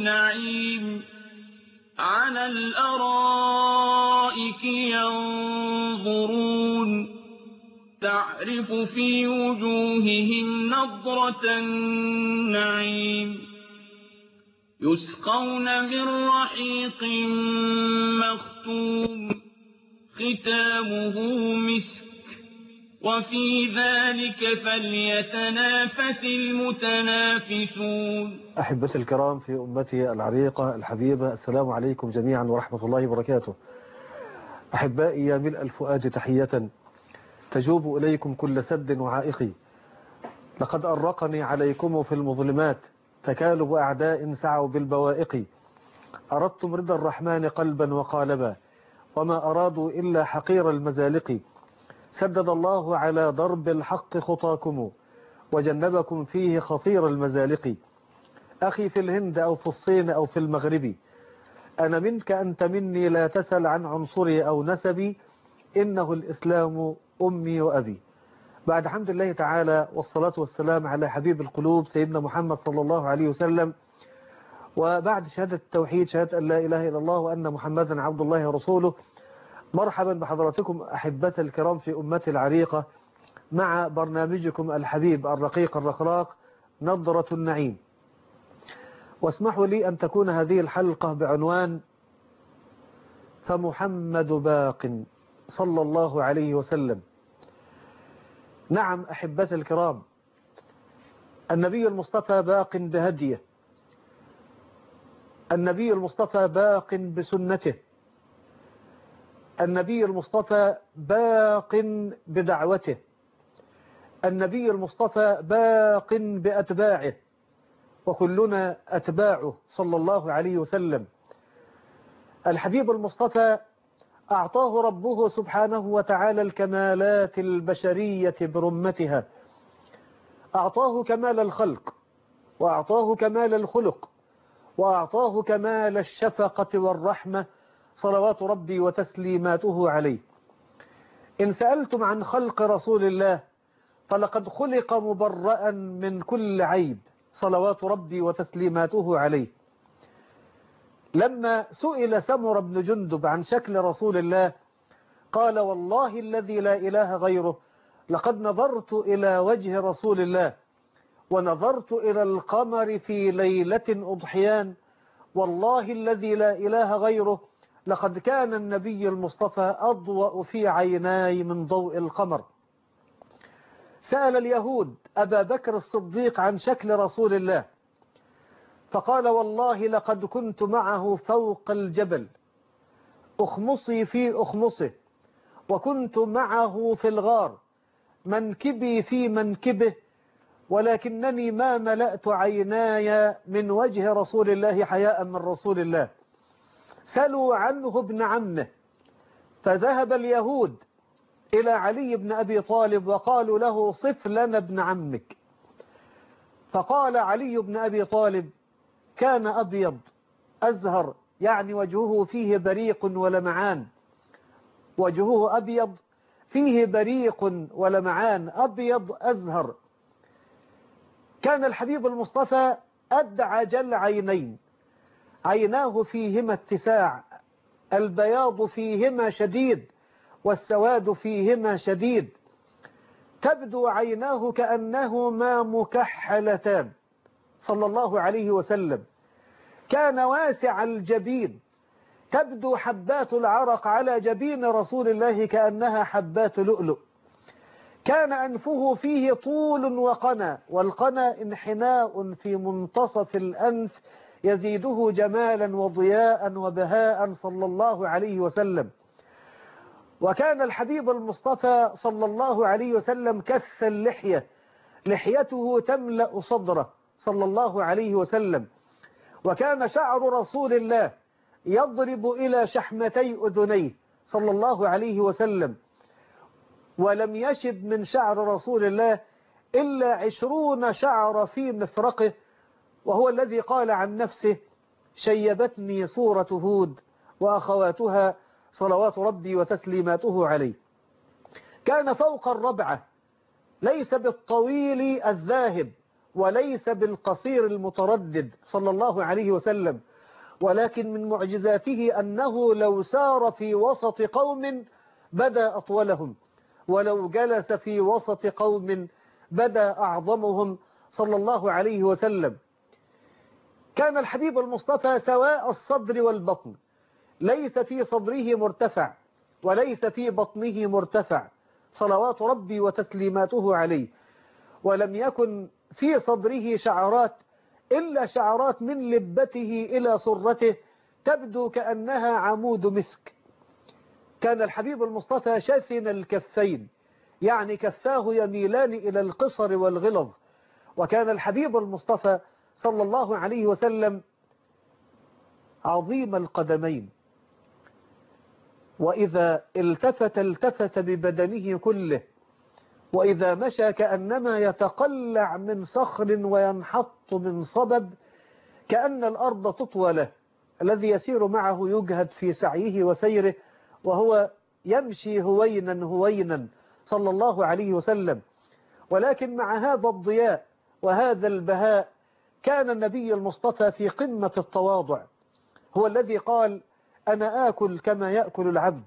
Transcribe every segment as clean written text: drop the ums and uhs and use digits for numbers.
نعيم على الأرائك ينظرون تعرف في وجوههم نضرة النعيم يسقون من رحيق مختوم ختامه مسك وفي ذلك فليتنافس المتنافسون. أحبتي الكرام في أمتي العريقة الحبيبة، السلام عليكم جميعا ورحمة الله وبركاته. أحبائي يا ملء الفؤاد تحية تجوب إليكم كل سد وعائق، لقد أرقني عليكم في المظلمات تكالب أعداء سعوا بالبوائق، أردتم رضا الرحمن قلبا وقالبا وما أرادوا إلا حقير المزالق، سدد الله على ضرب الحق خطاكم وجنبكم فيه خطير المزالق. أخي في الهند أو في الصين أو في المغرب، أنا منك أنت مني، لا تسل عن عنصري أو نسبي، إنه الإسلام أمي وأبي. بعد حمد الله تعالى والصلاة والسلام على حبيب القلوب سيدنا محمد صلى الله عليه وسلم، وبعد شهادة التوحيد، شهادة أن لا إله إلا الله وأن محمدا عبد الله ورسوله، مرحبا بحضراتكم أحبة الكرام في أمتي العريقة مع برنامجكم الحبيب الرقيق الرخراق نظرة النعيم. واسمحوا لي أن تكون هذه الحلقة بعنوان فمحمد باق صلى الله عليه وسلم. نعم أحبة الكرام، النبي المصطفى باق بهديه، النبي المصطفى باق بسنته، النبي المصطفى باق بدعوته، النبي المصطفى باق بأتباعه، وكلنا أتباعه صلى الله عليه وسلم. الحبيب المصطفى أعطاه ربه سبحانه وتعالى الكمالات البشرية برمتها، أعطاه كمال الخلق، وأعطاه كمال الخلق، وأعطاه كمال الشفقة والرحمة صلوات ربي وتسليماته عليه. إن سألتم عن خلق رسول الله فلقد خلق مبرأ من كل عيب صلوات ربي وتسليماته عليه. لما سئل سمر بن جندب عن شكل رسول الله قال والله الذي لا إله غيره لقد نظرت إلى وجه رسول الله ونظرت إلى القمر في ليلة أضحيان، والله الذي لا إله غيره لقد كان النبي المصطفى أضوأ في عيناي من ضوء القمر. سأل اليهود أبا بكر الصديق عن شكل رسول الله فقال والله لقد كنت معه فوق الجبل أخمصي في أخمصه، وكنت معه في الغار منكبي في منكبه، ولكنني ما ملأت عيناي من وجه رسول الله حياء من رسول الله. سلوا عنه ابن عمه، فذهب اليهود إلى علي بن أبي طالب وقالوا له صف لنا ابن عمك، فقال علي بن أبي طالب كان أبيض أزهر، يعني وجهه فيه بريق ولمعان، وجهه أبيض فيه بريق ولمعان، أبيض أزهر. كان الحبيب المصطفى أدعج العينين، عيناه فيهما اتساع، البياض فيهما شديد والسواد فيهما شديد، تبدو عيناه كأنهما مكحلتان صلى الله عليه وسلم. كان واسع الجبين، تبدو حبات العرق على جبين رسول الله كأنها حبات لؤلؤ. كان أنفه فيه طول وقنا، والقنا انحناء في منتصف الأنف يزيده جمالا وضياء وبهاء صلى الله عليه وسلم. وكان الحبيب المصطفى صلى الله عليه وسلم كث اللحية، لحيته تملأ صدره صلى الله عليه وسلم. وكان شعر رسول الله يضرب إلى شحمتي أذنيه صلى الله عليه وسلم، ولم يشب من شعر رسول الله إلا 20 شعر في مفرقه، وهو الذي قال عن نفسه شيبتني صورة هود وأخواتها صلوات ربي وتسليماته عليه. كان فوق الربعة، ليس بالطويل الذاهب وليس بالقصير المتردد صلى الله عليه وسلم، ولكن من معجزاته أنه لو سار في وسط قوم بدا أطولهم، ولو جلس في وسط قوم بدا أعظمهم صلى الله عليه وسلم. كان الحبيب المصطفى سواء الصدر والبطن، ليس في صدره مرتفع وليس في بطنه مرتفع صلوات ربي وتسليماته عليه، ولم يكن في صدره شعرات إلا شعرات من لبته إلى سرته تبدو كأنها عمود مسك. كان الحبيب المصطفى شثن الكفين، يعني كفاه يميلان إلى القصر والغلظ. وكان الحبيب المصطفى صلى الله عليه وسلم عظيم القدمين، وإذا التفت ببدنه كله، وإذا مشى كأنما يتقلع من صخر وينحط من صبب، كأن الأرض تطوى له. الذي يسير معه يجهد في سعيه وسيره، وهو يمشي هوينا هوينا صلى الله عليه وسلم. ولكن مع هذا الضياء وهذا البهاء كان النبي المصطفى في قمة التواضع. هو الذي قال: أنا آكل كما يأكل العبد،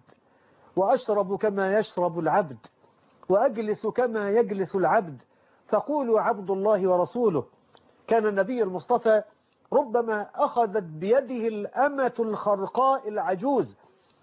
وأشرب كما يشرب العبد، وأجلس كما يجلس العبد، فقولوا عبد الله ورسوله. كان النبي المصطفى ربما أخذت بيده الأمة الخرقاء العجوز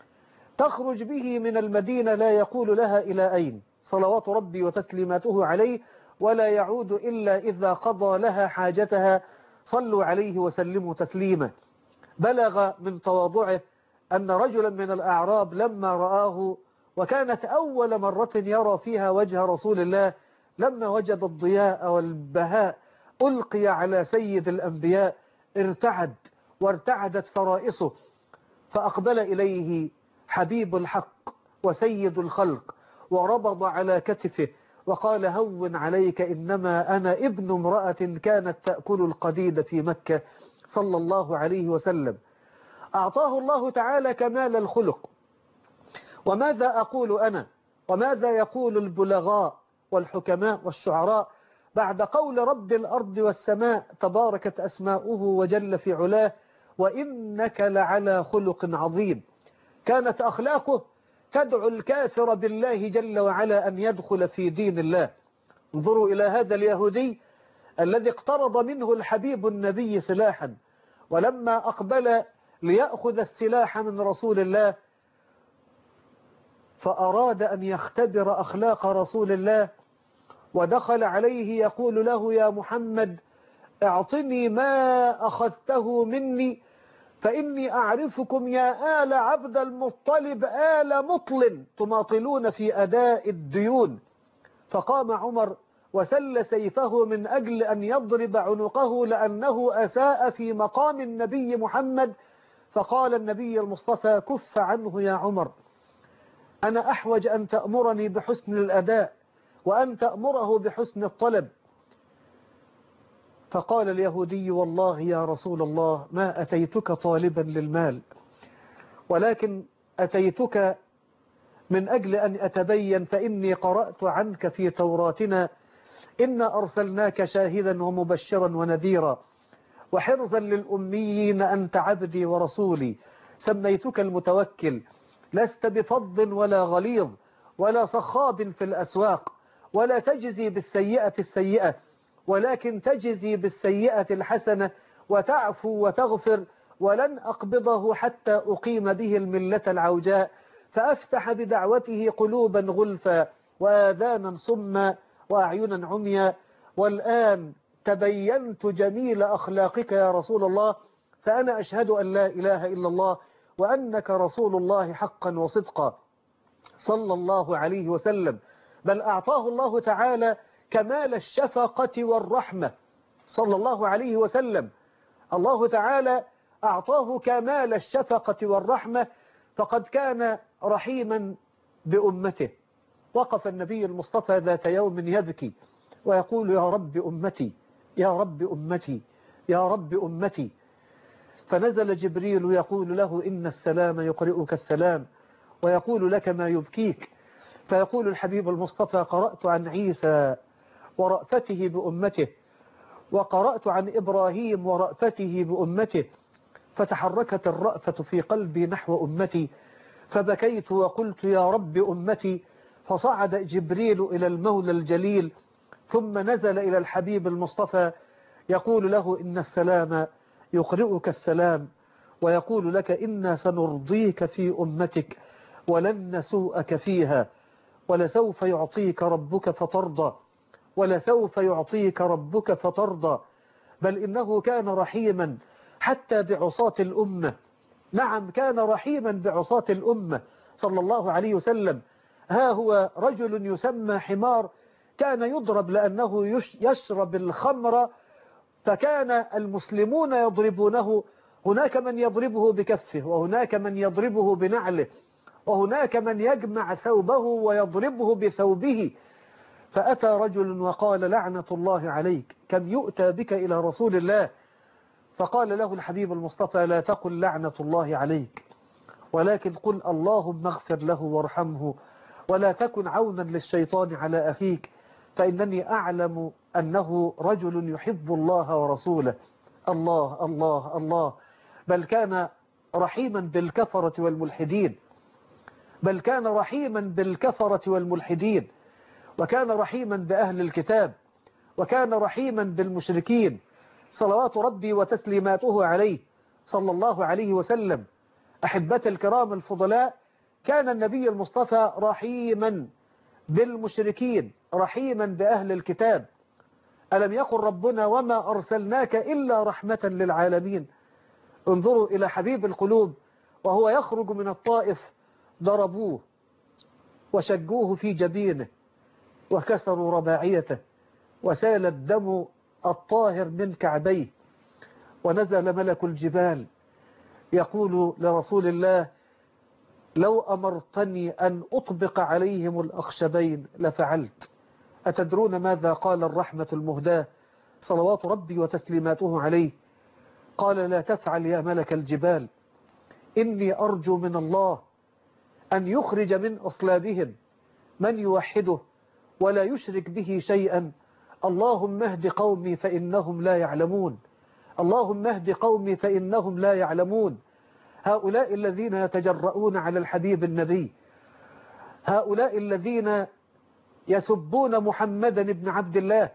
تخرج به من المدينة لا يقول لها إلى أين، صلوات ربي وتسليماته عليه، ولا يعود إلا إذا قضى لها حاجتها، صلوا عليه وسلموا تسليما. بلغ من تواضعه أن رجلا من الأعراب لما رآه، وكانت أول مرة يرى فيها وجه رسول الله، لما وجد الضياء والبهاء ألقي على سيد الأنبياء ارتعد وارتعدت فرائصه، فأقبل إليه حبيب الحق وسيد الخلق وربض على كتفه وقال: هون عليك، إنما أنا ابن امرأة كانت تأكل القديد في مكة، صلى الله عليه وسلم. أعطاه الله تعالى كمال الخلق. وماذا أقول أنا وماذا يقول البلغاء والحكماء والشعراء بعد قول رب الأرض والسماء تباركت أسماؤه وجل في علاه: وإنك لعلى خلق عظيم. كانت أخلاقه تدعو الكافر بالله جل وعلا أن يدخل في دين الله. انظروا إلى هذا اليهودي الذي اقترض منه الحبيب النبي سلاحا، ولما أقبل ليأخذ السلاح من رسول الله فأراد أن يختبر أخلاق رسول الله، ودخل عليه يقول له: يا محمد، اعطني ما أخذته مني، فإني أعرفكم يا آل عبد المطلب آل مطل تماطلون في أداء الديون. فقام عمر وسل سيفه من أجل أن يضرب عنقه لأنه أساء في مقام النبي محمد. فقال النبي المصطفى: كف عنه يا عمر، أنا أحوج أن تأمرني بحسن الأداء وأن تأمره بحسن الطلب. فقال اليهودي: والله يا رسول الله ما أتيتك طالبا للمال، ولكن أتيتك من أجل أن أتبين، فإني قرأت عنك في توراتنا: إنا أرسلناك شاهدا ومبشرا ونذيرا وحرزا للأميين، أنت عبدي ورسولي، سميتك المتوكل، لست بفظ ولا غليظ ولا صخاب في الأسواق، ولا تجزي بالسيئة السيئة، ولكن تجزي بالسيئة الحسنة، وتعفو وتغفر، ولن أقبضه حتى أقيم به الملة العوجاء، فأفتح بدعوته قلوبا غلفا وآذانا صما وأعينا عميا. والآن تبينت جميل أخلاقك يا رسول الله، فأنا أشهد أن لا إله إلا الله وأنك رسول الله حقا وصدقا، صلى الله عليه وسلم. بل أعطاه الله تعالى كمال الشفقة والرحمة صلى الله عليه وسلم. الله تعالى أعطاه كمال الشفقة والرحمة، فقد كان رحيما بأمته. وقف النبي المصطفى ذات يوم يبكي ويقول: يا رب أمتي، يا رب أمتي، يا رب أمتي. فنزل جبريل يقول له: إن السلام يقرئك السلام ويقول لك ما يبكيك. فيقول الحبيب المصطفى: قرأت عن عيسى ورأفته بأمته، وقرأت عن إبراهيم ورأفته بأمته، فتحركت الرأفة في قلبي نحو أمتي، فبكيت وقلت يا رب أمتي. فصعد جبريل إلى المولى الجليل، ثم نزل إلى الحبيب المصطفى يقول له إن السلام يقرئك السلام، ويقول لك إنا سنرضيك في أمتك ولن نسوءك فيها، ولسوف يعطيك ربك فترضى، ولسوف يعطيك ربك فترضى. بل إنه كان رحيما حتى بعصاة الأمة. نعم، كان رحيما بعصاة الأمة صلى الله عليه وسلم. ها هو رجل يسمى حمار، كان يضرب لأنه يشرب الخمر، فكان المسلمون يضربونه. هناك من يضربه بكفه، وهناك من يضربه بنعله، وهناك من يجمع ثوبه ويضربه بثوبه. فأتى رجل وقال لعنة الله عليك، كم يؤتى بك إلى رسول الله، فقال له الحبيب المصطفى لا تقل لعنة الله عليك، ولكن قل اللهم اغفر له وارحمه، ولا تكن عونا للشيطان على أخيك، فإنني أعلم أنه رجل يحب الله ورسوله. الله الله الله. بل كان رحيما بالكفرة والملحدين، بل كان رحيما بالكفرة والملحدين، وكان رحيما بأهل الكتاب، وكان رحيما بالمشركين، صلوات ربي وتسليماته عليه صلى الله عليه وسلم. أحبتي الكرام الفضلاء، كان النبي المصطفى رحيما بالمشركين، رحيما بأهل الكتاب. ألم يقل ربنا وما أرسلناك إلا رحمة للعالمين؟ انظروا إلى حبيب القلوب وهو يخرج من الطائف، ضربوه وشجوه في جبينه وكسروا رباعيته، وسال الدم الطاهر من كعبيه، ونزل ملك الجبال يقول لرسول الله لو أمرتني أن أطبق عليهم الأخشبين لفعلت. أتدرون ماذا قال الرحمة المهداة صلوات ربي وتسليماته عليه؟ قال لا تفعل يا ملك الجبال، إني أرجو من الله أن يخرج من أصلابهم من يوحده ولا يشرك به شيئا. اللهم اهد قومي فإنهم لا يعلمون، اللهم اهد قومي فإنهم لا يعلمون. هؤلاء الذين يتجرؤون على الحبيب النبي، هؤلاء الذين يسبون محمدا بن عبد الله،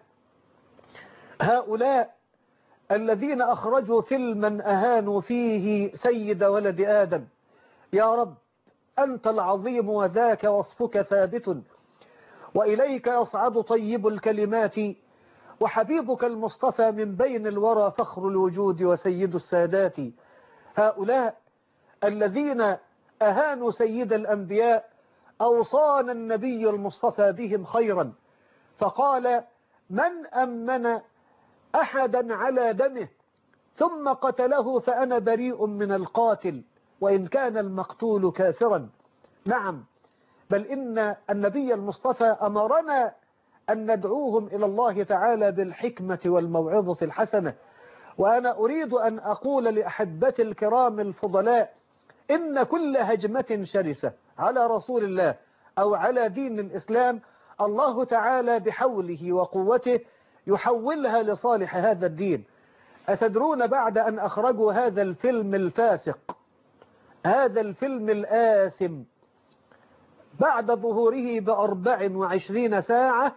هؤلاء الذين أخرجوا فيلما أهانوا فيه سيد ولد آدم. يا رب أنت العظيم وذاك وصفك ثابت، وإليك يصعد طيب الكلمات، وحبيبك المصطفى من بين الورى فخر الوجود وسيد السادات. هؤلاء الذين أهانوا سيد الأنبياء أوصانا النبي المصطفى بهم خيرا، فقال من أمن أحدا على دمه ثم قتله فأنا بريء من القاتل وإن كان المقتول كافرا. نعم، بل إن النبي المصطفى أمرنا أن ندعوهم إلى الله تعالى بالحكمة والموعظة الحسنة. وأنا أريد أن أقول لأحبتي الكرام الفضلاء إن كل هجمة شرسة على رسول الله أو على دين الإسلام الله تعالى بحوله وقوته يحولها لصالح هذا الدين. أتدرون بعد أن أخرجوا هذا الفيلم الفاسق، هذا الفيلم الآثم، بعد ظهوره ب24 ساعة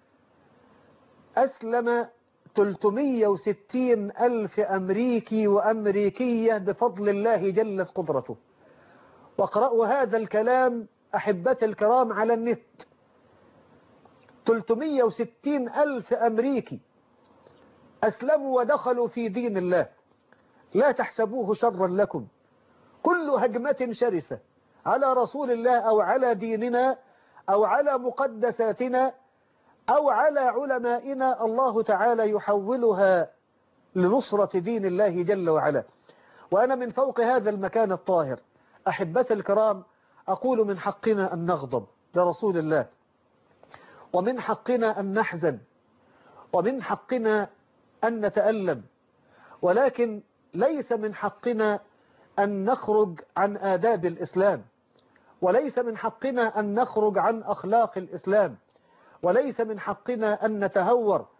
أسلم 360 ألف أمريكي وأمريكية بفضل الله جلت قدرته. واقرأوا هذا الكلام أحبتي الكرام على النت. 360 ألف أمريكي أسلموا ودخلوا في دين الله. لا تحسبوه شرا لكم، كل هجمة شرسة على رسول الله أو على ديننا أو على مقدساتنا أو على علمائنا الله تعالى يحولها لنصرة دين الله جل وعلا. وأنا من فوق هذا المكان الطاهر أحبتي الكرام أقول من حقنا أن نغضب لرسول الله، ومن حقنا أن نحزن، ومن حقنا أن نتألم، ولكن ليس من حقنا أن نخرج عن آداب الإسلام، وليس من حقنا أن نخرج عن أخلاق الإسلام، وليس من حقنا أن نتهور،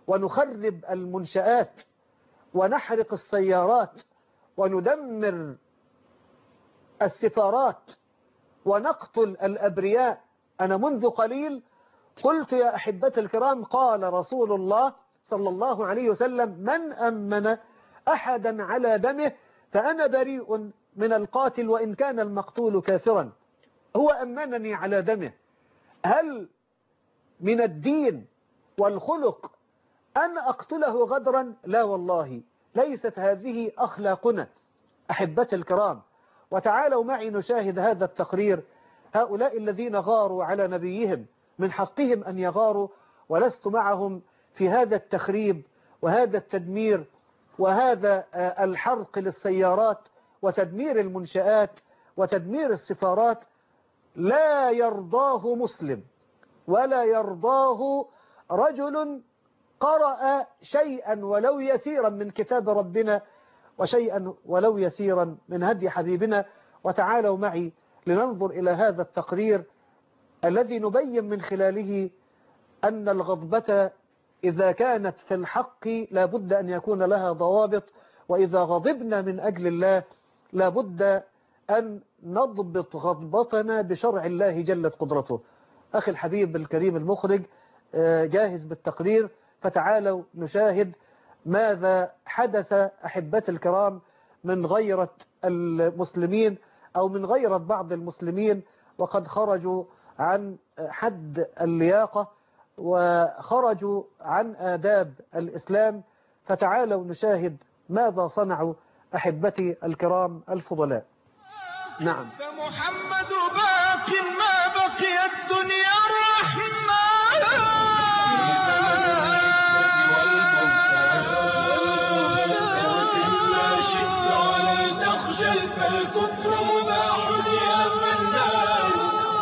ونخرب المنشآت ونحرق السيارات وندمر السفارات ونقتل الأبرياء. أنا منذ قليل قلت يا أحبتي الكرام قال رسول الله صلى الله عليه وسلم من أمن أحدا على دمه فأنا بريء من القاتل وإن كان المقتول كافرا. هو أمنني على دمه. هل من الدين والخلق أن أقتله غدرا؟ لا والله، ليست هذه أخلاقنا أحبتي الكرام. وتعالوا معي نشاهد هذا التقرير. هؤلاء الذين غاروا على نبيهم من حقهم أن يغاروا، ولست معهم في هذا التخريب وهذا التدمير وهذا الحرق للسيارات وتدمير المنشآت وتدمير السفارات. لا يرضاه مسلم ولا يرضاه رجل قرأ شيئا ولو يسيرا من كتاب ربنا وشيئا ولو يسيرا من هدي حبيبنا. وتعالوا معي لننظر إلى هذا التقرير الذي نبين من خلاله أن الغضبة إذا كانت في الحق لابد أن يكون لها ضوابط، وإذا غضبنا من أجل الله لابد أن نضبط غضبتنا بشرع الله جلت قدرته. أخي الحبيب الكريم المخرج جاهز بالتقرير، فتعالوا نشاهد ماذا حدث أحبتي الكرام من غيرة المسلمين أو من غيرة بعض المسلمين، وقد خرجوا عن حد اللياقة وخرجوا عن آداب الإسلام. فتعالوا نشاهد ماذا صنعوا أحبتي الكرام الفضلاء. نعم. فمحمد باق ما بقي الدنيا الرحمن ما شئت ولا تخجل فالكفر مباح يا فنان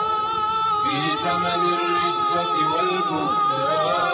في زمن الردة والبهتان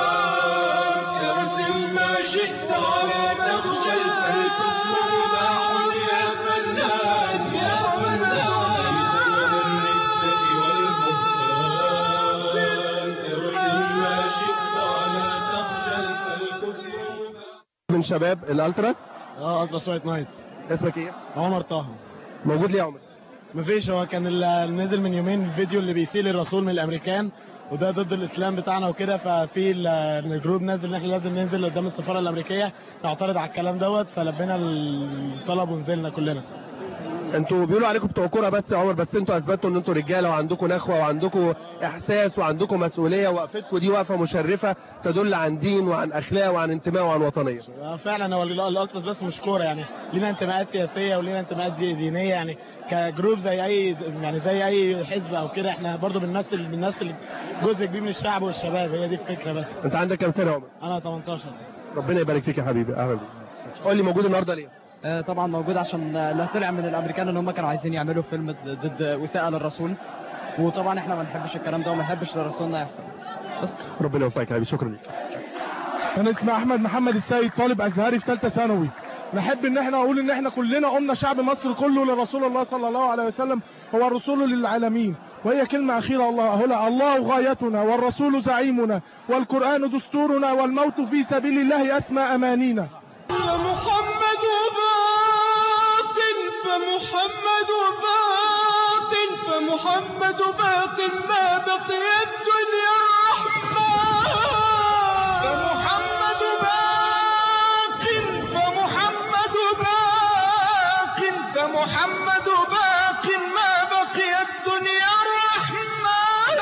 ارسم ما شئت ولا تخجل فالكفر مباح يا فنان يا فنان في زمن الردة والبهتان ارسم ما شئت ولا تخجل فالكفر من شباب الالتراس. التراس وايت نايتس. اسمك ايه؟ عمر طه. موجود ليه يا عمر؟ مفيش، هو كان نزل من يومين الفيديو اللي بيسيل الرسول من الامريكان وده ضد الاسلام بتاعنا وكده، ففي الجروب نازل ان احنا لازم ننزل قدام السفاره الامريكيه نعترض على الكلام دوت، فلبينا الطلب ونزلنا كلنا. انتوا بيقولوا عليكم بتوع كوره بس يا عمر، بس انتوا اثبتوا ان انتوا رجاله وعندكم نخوه وعندكم احساس وعندكم مسؤوليه، وقفتكم دي وقفه مشرفه تدل عن دين وعن اخلاق وعن انتماء وعن وطنيه. فعلا هو الالتراس بس مش كوره، يعني لينا انتماءات سياسيه ولينا انتماءات دينيه، يعني كجروب زي اي حزب او كده، احنا برضو بنمثل جزء كبير من الشعب والشباب، هي دي الفكره بس. انت عندك كام سنه يا عمر؟ انا 18. ربنا يبارك فيك يا حبيبي، اهلا بيك. قول لي موجود النهارده ليه؟ طبعا موجود عشان اللي طلع من الامريكان ان هم كانوا عايزين يعملوا فيلم ضد وساءة للرسول، وطبعا احنا ما نحبش الكلام ده وما نحبش لرسولنا يحصل. بس ربنا يوفقك يا حبيبي، شكرا لك. انا اسمي احمد محمد السيد، طالب ازهري في ثالثه ثانوي. نحب ان احنا نقول ان احنا كلنا قمنا شعب مصر كله لرسول الله صلى الله عليه وسلم، هو الرسول للعالمين، وهي كلمه اخيره الله غايتنا والرسول زعيمنا والقران دستورنا والموت في سبيل الله اسمى امانينا. محمد باق فمحمد باق فمحمد باق ما بقي الدنيا الرحمن فمحمد باق فمحمد باق فمحمد باق ما بقي الدنيا الرحمن.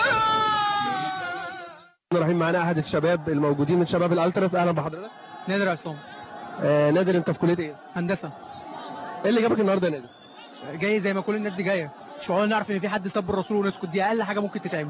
رحيم معانا احد الشباب الموجودين من شباب الالتراس، اهلا بحضرتك. نادر عصام. نادر انت في كليه ايه؟ هندسه. ايه اللي جابك النهارده يا نادر؟ جاي زي ما كل الناس دي جايه، مش معقول نعرف ان في حد سب الرسول ونسكت، دي اقل حاجه ممكن تتعمل.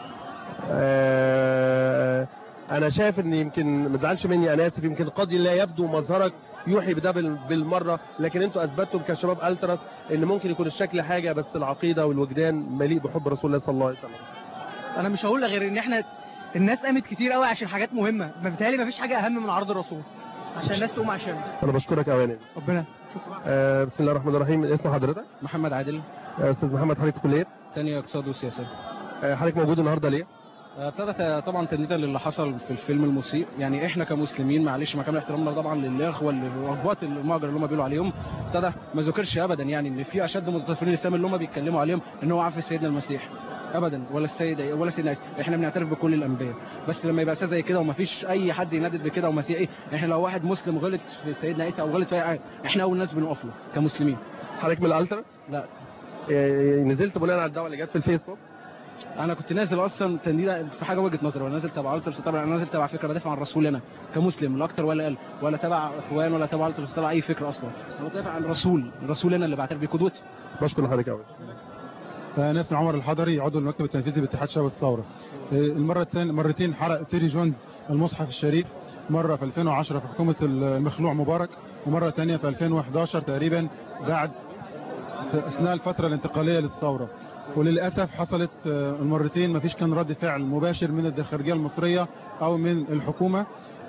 انا شايف ان يمكن ما تزعلش مني، انا اسف، يمكن قد لا يبدو مظهرك يوحي بده بالمره، لكن انتوا اثبتتم كشباب التراس ان ممكن يكون الشكل حاجه بس العقيده والوجدان مليء بحب رسول الله صلى الله عليه وسلم. انا مش هقول غير ان احنا الناس قامت كتير قوي عشان حاجات مهمه، بيتهيألي ما فيش حاجه اهم من عرض الرسول عشان الناس تقوم عشانه. انا بشكرك قوي يا نادر. ربنا بسم الله الرحمن الرحيم. اسم حضرتك؟ محمد عادل. استاذ محمد، حضرتك في كليه ثانيه اقتصاد وسياسه. حضرتك موجود النهارده ليه؟ ابتدت طبعا تنديدا للي حصل في الفيلم المسيء. يعني احنا كمسلمين معلش مع كامل احترامنا طبعا للاخوه اللي رغبات المهجر اللي هم بيقولوا عليهم، ابتدى ما ذكرش ابدا يعني ان في اشد متطرفين الاسلام اللي هم بيتكلموا عليهم ان هو عفى سيدنا المسيح ابدا، ولا سيدنا عيسى. احنا بنعترف بكل الانبياء، بس لما يبقى زي كده وما فيش اي حد يندد بكده ومسيحي، احنا لو واحد مسلم غلط في سيدنا عيسى او غلط في اي حاجه احنا اول ناس بنقف له كمسلمين. حضرتك من الالترا؟ لا. نزلت بناء على الدعوه اللي جت في الفيسبوك؟ انا كنت نازل اصلا تنديدا في حاجه وجهه نظري، ولا نازل تبع الترس طبعا، انا نازل تبع فكره بدافع عن الرسول انا كمسلم لا اكتر ولا اقل، ولا تبع اخوان ولا تبع الترس تبع اي فكره اصلا. انا بدافع عن الرسول انا اللي بعترف بقدوتي. بشكر حضرتك قوي. انا اسمي عمر الحضري، عضو المكتب التنفيذي باتحاد شباب الثوره. مرتين حرق تيري جونز المصحف الشريف، مره في 2010 في حكومه المخلوع مبارك، ومره ثانيه في 2011 تقريبا بعد في اثناء الفتره الانتقاليه للثوره. وللاسف حصلت المرتين ما فيش كان رد فعل مباشر من الخارجيه المصريه او من الحكومه،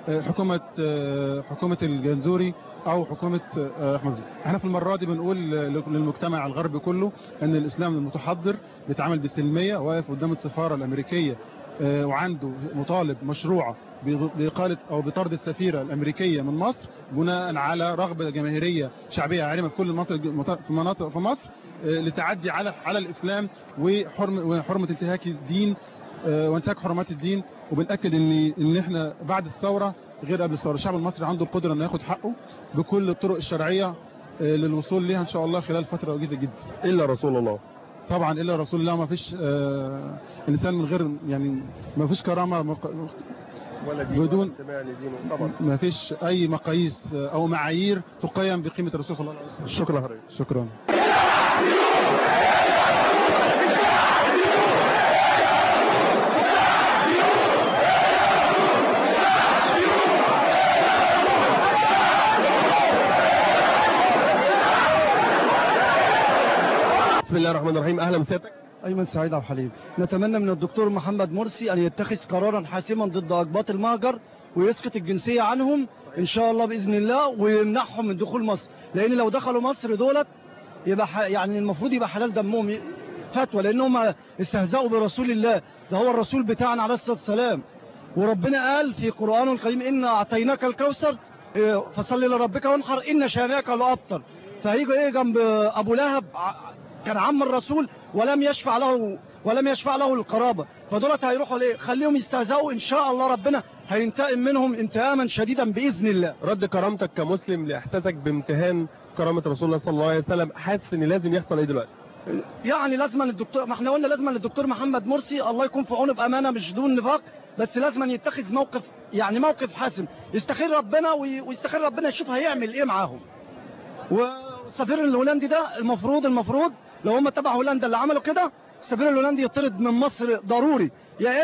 حكومه الجنزوري او حكومه احمد زويل. احنا في المره دي بنقول للمجتمع الغربي كله ان الاسلام المتحضر بيتعامل بسلميه، واقف قدام السفاره الامريكيه وعنده مطالب مشروعه باقاله او بطرد السفيره الامريكيه من مصر بناء على رغبه جماهيريه شعبيه عارمه في كل المناطق في مصر لتعدي على الاسلام وحرمه انتهاك الدين وانتهاك حرمات الدين. وبنأكد ان احنا بعد الثوره غير قبل الثوره الشعب المصري عنده القدره انه ياخد حقه بكل الطرق الشرعيه للوصول ليها ان شاء الله خلال فتره وجيزه جدا. الا رسول الله. طبعا الا رسول الله، ما فيش انسان من غير يعني ما فيش كرامه ولا دين بدون انتماء لدينه طبعا. ما فيش اي مقاييس او معايير تقيم بقيمه الرسول صلى الله عليه وسلم. شكرا حضرتك. شكرا. بسم الله الرحمن الرحيم. اهلا بسيادتك. ايمن سعيد عبد الحليم. نتمنى من الدكتور محمد مرسي ان يتخذ قرارا حاسما ضد اقباط المهجر ويسقط الجنسيه عنهم ان شاء الله باذن الله، ويمنعهم من دخول مصر، لان لو دخلوا مصر دولت يبقى يعني المفروض يبقى حلال دمهم فتوى، لانهم استهزأوا برسول الله. ده هو الرسول بتاعنا عليه الصلاه والسلام، وربنا قال في قرآنه الكريم إنا أعطيناك الكوثر فصل لربك وانحر إن شانئك لأبتر. فهيجوا إيه جنب أبو لهب كان عم الرسول ولم يشفع له القرابة، فدولت هيروحوا ليه؟ خليهم يستهزئوا، إن شاء الله ربنا هينتقم منهم انتقاما شديدا بإذن الله. رد كرامتك كمسلم لإحساسك بامتهان كرامة رسول الله صلى الله عليه وسلم، حاسس إن لازم يحصل إيه دلوقتي؟ يعني لازم الدكتور، ما احنا قلنا لازم الدكتور محمد مرسي الله يكون في عونه بأمانة مش دون نفاق، بس لازم يتخذ موقف، يعني موقف حاسم، يستخير ربنا ويستخير ربنا يشوف هيعمل ايه معاهم. والسفير الهولندي ده المفروض لو هم تبع هولندا اللي عملوا كده، السفير الهولندي يطرد من مصر ضروري، يا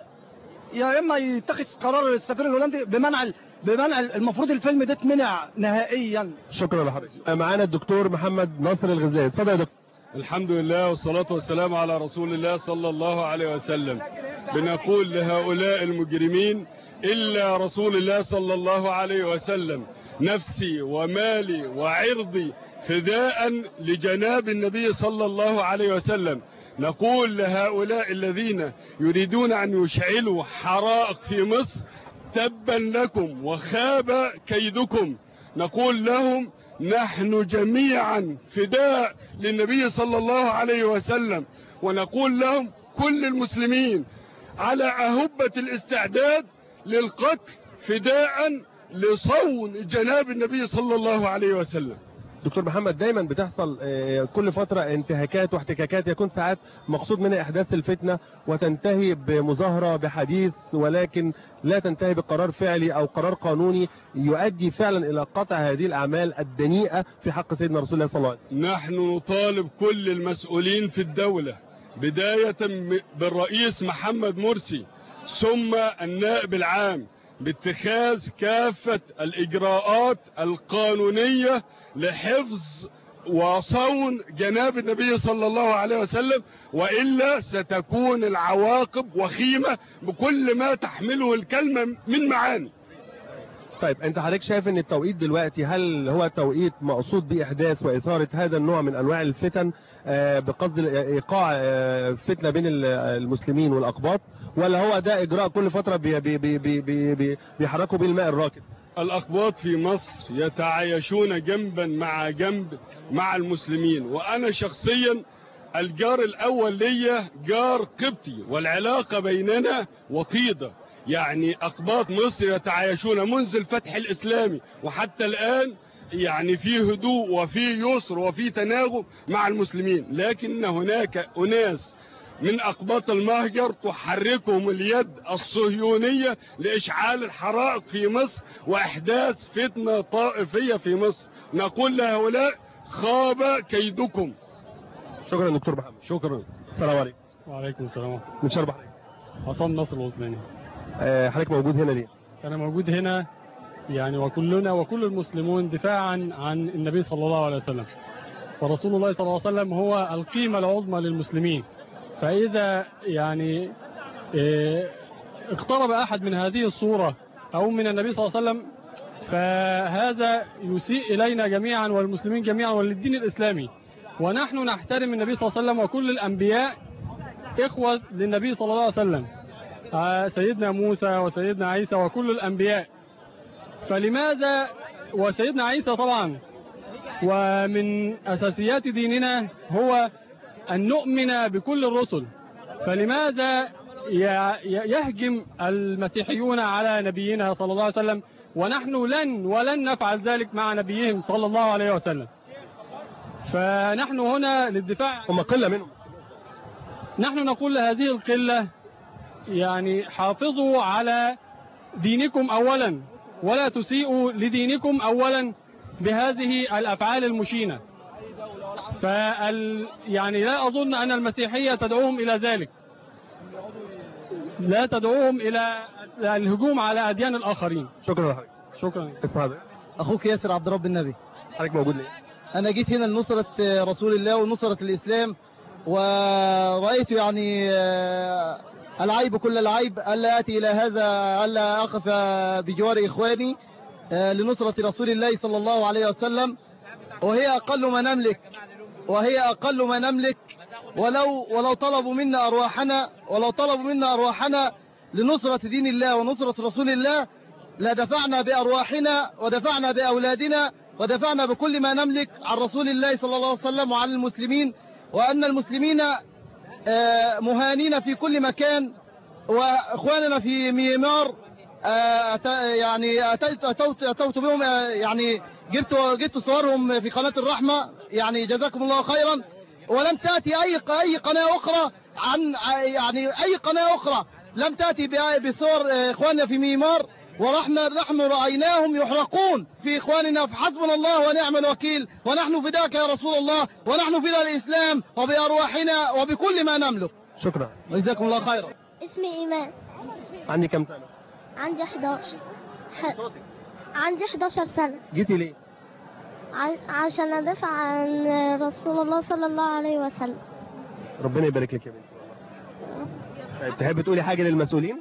اما يتخذ قرار السفير الهولندي بمنع المفروض الفيلم ده اتمنع نهائيا. شكرا لحضرتك. معانا الدكتور محمد ناصر الغزالي، اتفضل يا دكتور. الحمد لله والصلاة والسلام على رسول الله صلى الله عليه وسلم. بنقول لهؤلاء المجرمين إلا رسول الله صلى الله عليه وسلم نفسي ومالي وعرضي فداء لجناب النبي صلى الله عليه وسلم. نقول لهؤلاء الذين يريدون أن يشعلوا حرائق في مصر تبا لكم وخاب كيدكم. نقول لهم نحن جميعا فداء للنبي صلى الله عليه وسلم، ونقول لهم كل المسلمين على أهبة الاستعداد للقتل فداء لصون جناب النبي صلى الله عليه وسلم. دكتور محمد، دايما بتحصل كل فترة انتهاكات واحتكاكات يكون ساعات مقصود منها احداث الفتنة وتنتهي بمظاهرة بحديث، ولكن لا تنتهي بقرار فعلي او قرار قانوني يؤدي فعلا الى قطع هذه الاعمال الدنيئة في حق سيدنا رسول الله صلى الله عليه وسلم. نحن نطالب كل المسؤولين في الدولة بداية بالرئيس محمد مرسي ثم النائب العام باتخاذ كافة الإجراءات القانونية لحفظ وصون جناب النبي صلى الله عليه وسلم، وإلا ستكون العواقب وخيمة بكل ما تحمله الكلمة من معاني. طيب انت حضرتك شايف ان التوقيت دلوقتي هل هو توقيت مقصود باحداث واثاره هذا النوع من انواع الفتن بقصد ايقاع فتنه بين المسلمين والاقباط، ولا هو ده اجراء كل فتره بيحركوا بيه الماء الراكد؟ الأقباط في مصر يتعايشون جنبا مع جنب مع المسلمين، وأنا شخصيا الجار الأول لي جار قبطي، والعلاقة بيننا وطيدة. يعني أقباط مصر يتعايشون منذ الفتح الإسلامي وحتى الآن، يعني في هدوء وفي يسر وفي تناغم مع المسلمين، لكن هناك أناس من أقباط المهجر تحركهم اليد الصهيونية لإشعال الحرائق في مصر وإحداث فتنة طائفية في مصر. نقول لهؤلاء خاب كيدكم. شكرا دكتور محمد. شكرا. السلام عليكم. وعليكم السلام. من شرب حضرتك؟ عصام نصر العثماني. حضرتك موجود هنا ليه؟ أنا موجود هنا يعني وكلنا وكل المسلمون دفاعا عن النبي صلى الله عليه وسلم، ورسول الله صلى الله عليه وسلم هو القيمة العظمى للمسلمين. فإذا يعني اقترب أحد من هذه الصورة أو من النبي صلى الله عليه وسلم فهذا يسيء إلينا جميعا والمسلمين جميعا وللدين الإسلامي. ونحن نحترم النبي صلى الله عليه وسلم وكل الأنبياء إخوة للنبي صلى الله عليه وسلم، سيدنا موسى وسيدنا عيسى وكل الأنبياء. فلماذا وسيدنا عيسى طبعا، ومن أساسيات ديننا هو أن نؤمن بكل الرسل، فلماذا يهجم المسيحيون على نبينا صلى الله عليه وسلم ونحن ولن نفعل ذلك مع نبيهم صلى الله عليه وسلم؟ فنحن هنا للدفاع. هم قلة منهم. نحن نقول لهذه القلة يعني حافظوا على دينكم أولا ولا تسيئوا لدينكم أولا بهذه الأفعال المشينة. يعني لا أظن أن المسيحية تدعوهم إلى ذلك، لا تدعوهم إلى الهجوم على أديان الآخرين. شكرا لحضرتك. شكرا. اسم حضرتك؟ أخوك ياسر عبد رب النبي. حضرتك موجود ليه؟ أنا جيت هنا لنصرة رسول الله ونصرة الإسلام، ورأيت يعني العيب كل العيب ألا أتي إلى هذا، ألا أقف بجوار إخواني لنصرة رسول الله صلى الله عليه وسلم، وهي أقل ما نملك، ولو طلبوا منا أرواحنا لنصرة دين الله ونصرة رسول الله لدفعنا بأرواحنا ودفعنا بأولادنا ودفعنا بكل ما نملك عن رسول الله صلى الله عليه وسلم وعن المسلمين، وأن المسلمين مهانين في كل مكان. وإخواننا في ميانمار يعني أتوت بهم، يعني جبت صورهم في قناة الرحمة، يعني جزاكم الله خيرا. ولم تأتي أي قناة أخرى أي قناة أخرى لم تأتي بصور إخواننا في ميانمار، ونحن رأيناهم يحرقون في إخواننا، فحسبنا الله ونعم الوكيل، ونحن فداك يا رسول الله، ونحن فدا الإسلام وبأرواحنا وبكل ما نملك. شكرا. جزاكم الله خيرا. اسمي إيمان. عندي كم سنة؟ عندي 11. عندي 11 سنة. جيتي ليه؟ عشان أدافع عن رسول الله صلى الله عليه وسلم. ربنا يبارك لك يا بنتي. طيب تحب تقولي حاجة للمسؤولين؟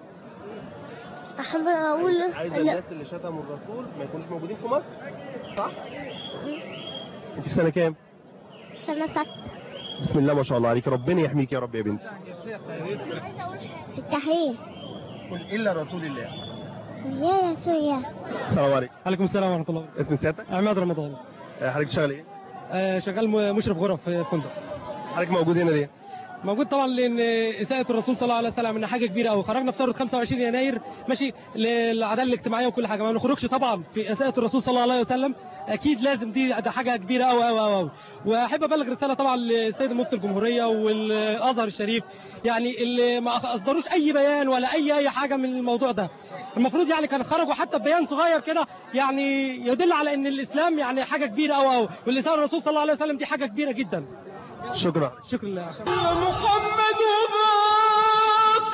أحب أقول عايزة الناس اللي شتموا الرسول ما يكونوش موجودين في مصر، صح؟ أنت في سنة كام؟ سنة 6. بسم الله ما شاء الله عليك، ربنا يحميك يا رب يا بنتي. في التحريم. قل إلا رسول الله. يا يسوع. السلام عليكم. عليكم السلام ورحمة الله. اسم سيادتك؟ عماد رمضان. حضرتك شغال إيه؟ شغال مشرف غرف في فندق. حضرتك موجود هنا ليه؟ موجود طبعا لان اساءه الرسول صلى الله عليه وسلم ان حاجه كبيره قوي. خرجنا في ثوره 25 يناير ماشي للعداله الاجتماعيه وكل حاجه، ما نخرجش طبعا في اساءه الرسول صلى الله عليه وسلم، اكيد لازم ده حاجه كبيره قوي قوي قوي. واحب ابلغ رساله طبعا للسيد مفتي الجمهوريه والازهر الشريف، يعني اللي ما اصدروش اي بيان ولا اي حاجه من الموضوع ده. المفروض يعني كان خرجوا حتى بيان صغير كده يعني يدل على ان الاسلام يعني حاجه كبيره قوي قوي، واللي صار الرسول صلى الله عليه وسلم دي حاجه كبيره جدا. شكرا. شكرا لله. محمد باق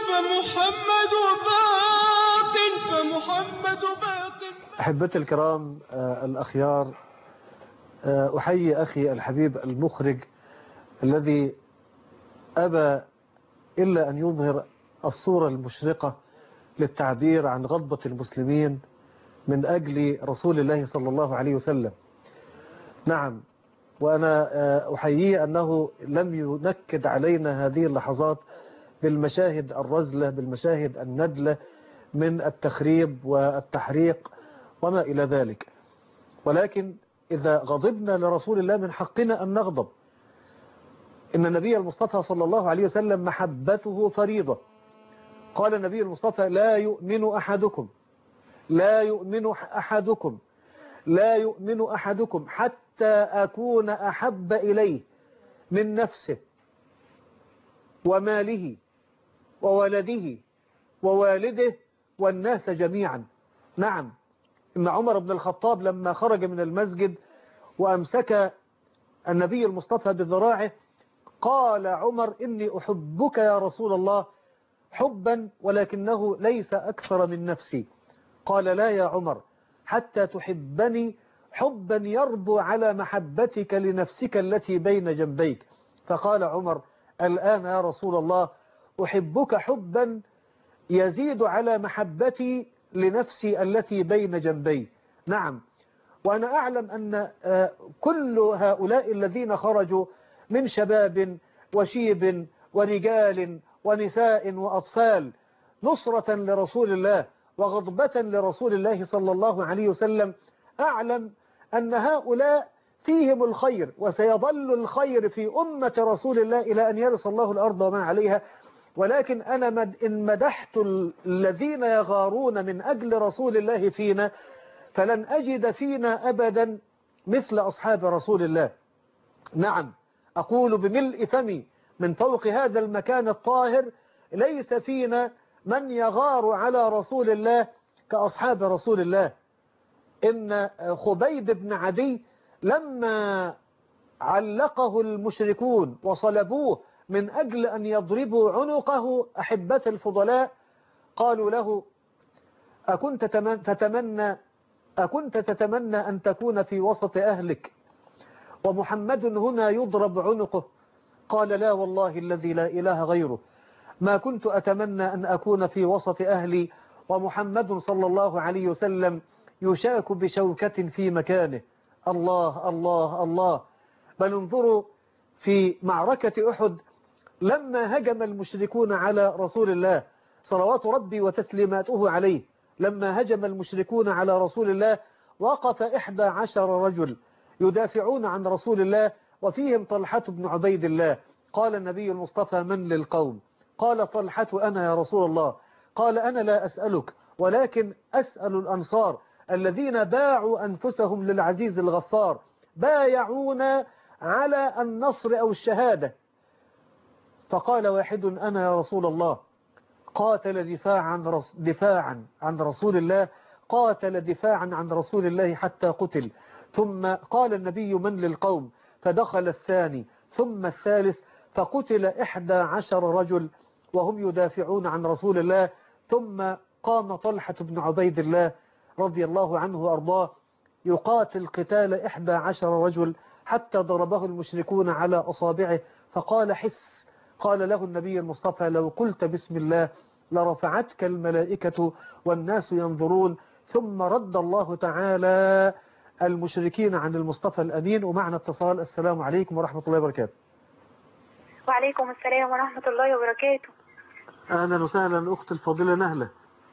فمحمد باق. أحبتي الكرام الأخيار، أحيي أخي الحبيب المخرج الذي أبى إلا أن يظهر الصورة المشرقة للتعبير عن غضبة المسلمين من أجل رسول الله صلى الله عليه وسلم. نعم، وأنا أحييه أنه لم ينكد علينا هذه اللحظات بالمشاهد الرزلة، بالمشاهد الندلة من التخريب والتحريق وما إلى ذلك. ولكن إذا غضبنا لرسول الله من حقنا أن نغضب. إن النبي المصطفى صلى الله عليه وسلم محبته فريضة. قال النبي المصطفى: لا يؤمن أحدكم لا يؤمن أحدكم حتى أكون أحب إليه من نفسه وماله وولده ووالده والناس جميعا. نعم، إن عمر بن الخطاب لما خرج من المسجد وأمسك النبي المصطفى بذراعه قال عمر: إني أحبك يا رسول الله حبا ولكنه ليس أكثر من نفسي. قال: لا يا عمر، حتى تحبني حبا يربو على محبتك لنفسك التي بين جنبيك. فقال عمر: الآن يا رسول الله أحبك حبا يزيد على محبتي لنفسي التي بين جنبي. نعم، وأنا أعلم أن كل هؤلاء الذين خرجوا من شباب وشيب ورجال ونساء وأطفال نصرة لرسول الله وغضبة لرسول الله صلى الله عليه وسلم، أعلم أن هؤلاء فيهم الخير وسيظل الخير في أمة رسول الله إلى أن يرث الله الأرض وما عليها. ولكن أنا إن مدحت الذين يغارون من أجل رسول الله فينا فلن أجد فينا أبدا مثل أصحاب رسول الله. نعم، أقول بملء فمي من فوق هذا المكان الطاهر: ليس فينا من يغار على رسول الله كأصحاب رسول الله. إن خبيب بن عدي لما علقه المشركون وصلبوه من أجل أن يضربوا عنقه أحبة الفضلاء قالوا له: أكنت تتمنى أن تكون في وسط أهلك ومحمد هنا يضرب عنقه؟ قال: لا والله الذي لا إله غيره، ما كنت أتمنى أن أكون في وسط أهلي ومحمد صلى الله عليه وسلم يشاك بشوكة في مكانه. الله الله الله. بل انظروا في معركة أحد لما هجم المشركون على رسول الله صلوات ربي وتسليماته عليه، لما هجم المشركون على رسول الله وقف 11 رجل يدافعون عن رسول الله وفيهم طلحة بن عبيد الله. قال النبي المصطفى: من للقوم؟ قال طلحة: أنا يا رسول الله. قال: أنا لا أسألك ولكن أسأل الأنصار الذين باعوا أنفسهم للعزيز الغفار، بايعونا على النصر أو الشهادة. فقال واحد: أنا يا رسول الله. قاتل دفاعا عن رسول الله، قاتل دفاعا عن رسول الله حتى قتل. ثم قال النبي: من للقوم؟ فدخل الثاني ثم الثالث فقتل 11 رجل وهم يدافعون عن رسول الله. ثم قام طلحة بن عبيد الله رضي الله عنه وأرضاه يقاتل قتال 11 رجل حتى ضربه المشركون على أصابعه فقال: حس. قال له النبي المصطفى: لو قلت بسم الله لرفعتك الملائكة والناس ينظرون. ثم رد الله تعالى المشركين عن المصطفى الأمين. ومعنا اتصال. السلام عليكم ورحمة الله وبركاته. وعليكم السلام ورحمة الله وبركاته. أهلا وسهلا أخت الفاضلة نهلة.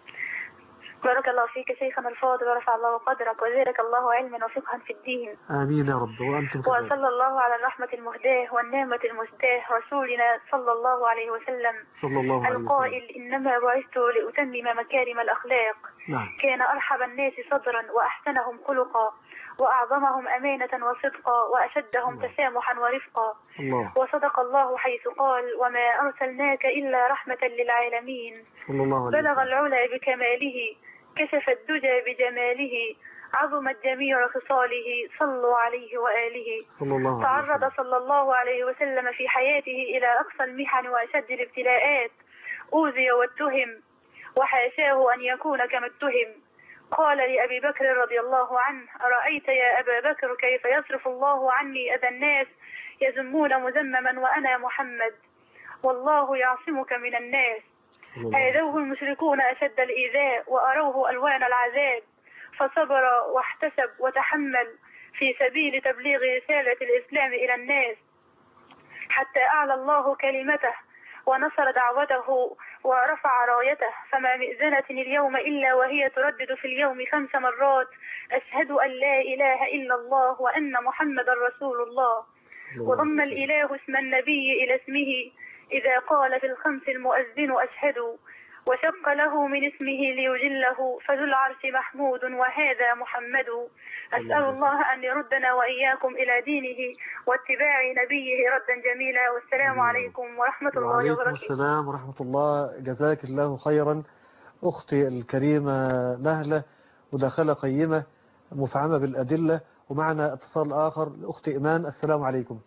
بارك الله فيك شيخنا الفاضل ورفع الله قدرك وزادك الله علما وفقها في الدين. آمين يا رب. وأنتم كذلك. وصلى الله على الرحمة المهداة والنعمة المسداة رسولنا صلى الله عليه وسلم القائل: إنما بعثت لأتمم مكارم الأخلاق. نعم. كان أرحب الناس صدرا وأحسنهم خلقا وأعظمهم أمانة وصدقا وأشدهم تسامحا ورفقا. الله. وصدق الله حيث قال: وما أرسلناك إلا رحمة للعالمين. بلغ العلا بكماله كشف الدجى بجماله عظمت جميع خصاله صلوا عليه وآله. تعرض صلى الله عليه وسلم في حياته إلى أقصى المحن وأشد الابتلاءات، أوذي واتهم وحاشاه أن يكون كما اتهم. قال لأبي بكر رضي الله عنه: أرأيت يا أبا بكر كيف يصرف الله عني أذى الناس يذمون مذمما وأنا محمد، والله يعصمك من الناس. هادوه المشركون أشد الإيذاء وأروه ألوان العذاب، فصبر واحتسب وتحمل في سبيل تبليغ رسالة الإسلام إلى الناس حتى أعلى الله كلمته ونصر دعوته ورفع رايته. فما مئذنة اليوم إلا وهي تردد في اليوم 5 مرات: أشهد أن لا إله إلا الله وأن محمد رسول الله. وضم الإله اسم النبي إلى اسمه إذا قال في الخمس المؤذن أشهد، وشق له من اسمه ليجله، فذو العرش محمود وهذا محمد. أسأل الله أن يردنا وإياكم إلى دينه واتباع نبيه ردا جميلا. والسلام عليكم ورحمة الله وبركاته. وعليكم السلام ورحمة الله. جزاك الله خيرا أختي الكريمة نهلة، مداخلة قيمة مفعمة بالأدلة. ومعنا اتصال آخر، أختي إيمان. السلام عليكم.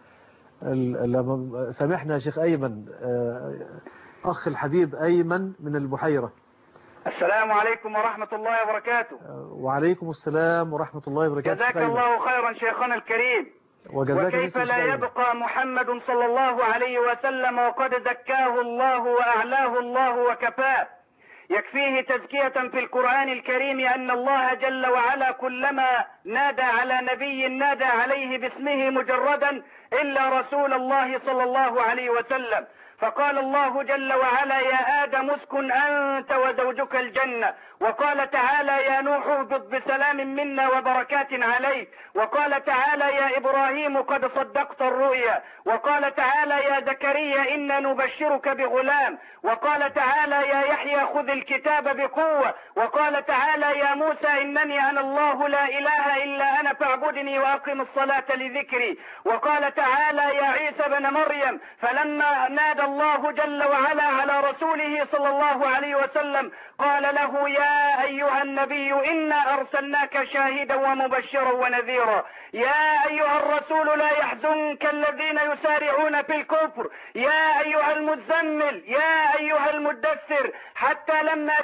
سامحنا يا شيخ أيمن، أخ الحبيب أيمن من البحيرة. السلام عليكم ورحمة الله وبركاته. وعليكم السلام ورحمة الله وبركاته. جزاك الله خيرا شيخنا الكريم. وكيف لا يبقى محمد صلى الله عليه وسلم وقد زكاه الله وأعلاه الله وكفاه. يكفيه تزكية في القرآن الكريم أن الله جل وعلا كلما نادى على نبي نادى عليه باسمه مجردا إلا رسول الله صلى الله عليه وسلم. فقال الله جل وعلا: يا آدم اسكن أنت وزوجك الجنة. وقال تعالى: يا نوح اهبط بسلام منا وبركات عليك. وقال تعالى: يا إبراهيم قد صدقت الرؤيا. وقال تعالى: يا زكريا إنا نبشرك بغلام. وقال تعالى: يا يحيى خذ الكتاب بقوة. وقال تعالى: يا موسى إنني أنا الله لا إله إلا أنا فاعبدني وأقم الصلاة لذكري. وقال تعالى: يا عيسى بن مريم. فلما نادى الله جل وعلا على رسوله صلى الله عليه وسلم قال له: يا أيها النبي إنا أرسلناك شاهدا ومبشرا ونذيرا. يا أيها الرسول لا يحزنك الذين يسارعون في الكفر. يا أيها المزمل. يا أيها المدثر. حتى لما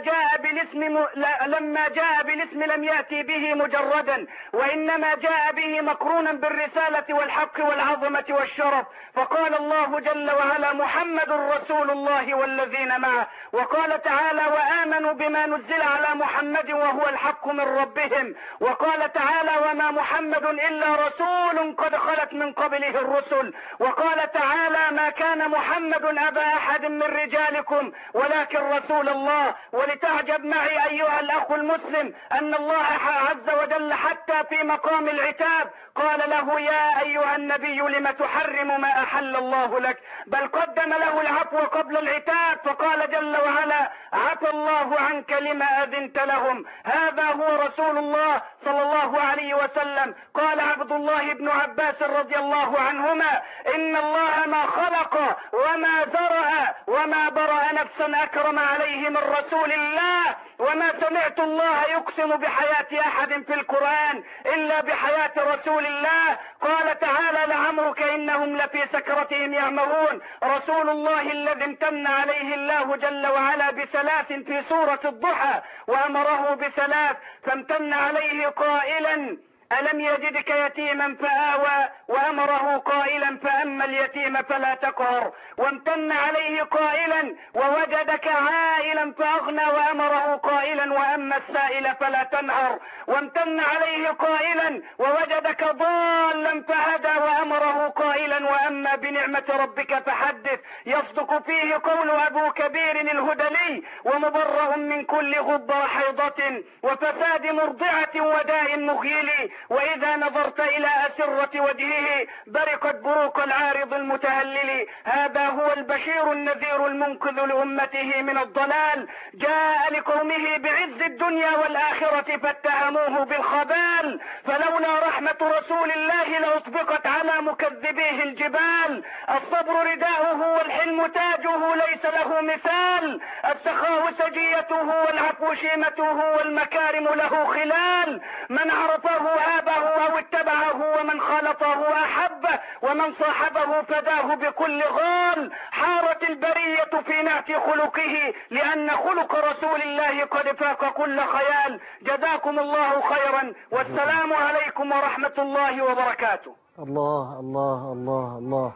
جاء بالاسم لم يأتي به مجردا، وإنما جاء به مقرونا بالرسالة والحق والعظمة والشرف. فقال الله جل وعلا: محمد رسول الله والذين معه. وقال تعالى: وآمنوا بما نزل على محمد وهو الحق من ربهم. وقال تعالى: وما محمد إلا رسول قد خلت من قبله الرسل. وقال تعالى: ما كان محمد أبا أحد من رجالكم ولكن رسول الله. ولتعجب معي أيها الأخ المسلم أن الله عز وجل حتى في مقام العتاب قال له: يا أيها النبي لم تحرم ما أحل الله لك. بل قدم له العفو قبل العتاب فقال جل وعلا: عفى الله عنك لما أذنت لهم. هذا هو رسول الله صلى الله عليه وسلم. قال عبد الله بن عباس رضي الله عنهما: إن الله ما خلق وما ذرأ وما برأ نفسا أكرم عليه من رسول الله. وما سمعت الله يقسم بحياة أحد في القرآن إلا بحياة رسول الله. قال تعالى: لعمرك إنهم لفي سكرتهم يعمهون. رسول الله الذي امتن عليه الله جل وعلا بثلاث في سورة الضحى وأمره بثلاث، فامتن عليه قائلا: ألم يجدك يتيما فآوى، وأمره قائلا: فأما اليتيم فلا تقهر. وامتن عليه قائلا: ووجدك عائلا فأغنى، وأمره قائلا: وأما السائل فلا تنهر. وامتن عليه قائلا: ووجدك ضالا فهدى، وأمره قائلا: وأما بنعمة ربك فحدث. يصدق فيه قول أبو كبير الهدلي: ومبرأ من كل غبة حيضة وفساد مرضعة وداء مغيل. وإذا نظرت إلى أسرة وجهه برقت بروق العارض المتهلل. هذا هو البشير النذير المنقذ لأمته من الضلال. جاء لقومه بعز الدنيا والآخرة فاتهموه بالخبال. فلولا رحمة رسول الله لأطبقت على مكذبيه الجبال. الصبر رداؤه والحلم تاجه ليس له مثال. السخاء سجيته والعفو شيمته والمكارم له خلال. من عرفه آبه أو اتبعه ومن خالطه أحبه ومن صاحبه فداه بكل غال. حارت البرية في نعت خلقه لأن خلق رسول الله قد فاق كل خيال. جزاكم الله خيرا والسلام عليكم ورحمة الله وبركاته. الله الله الله الله.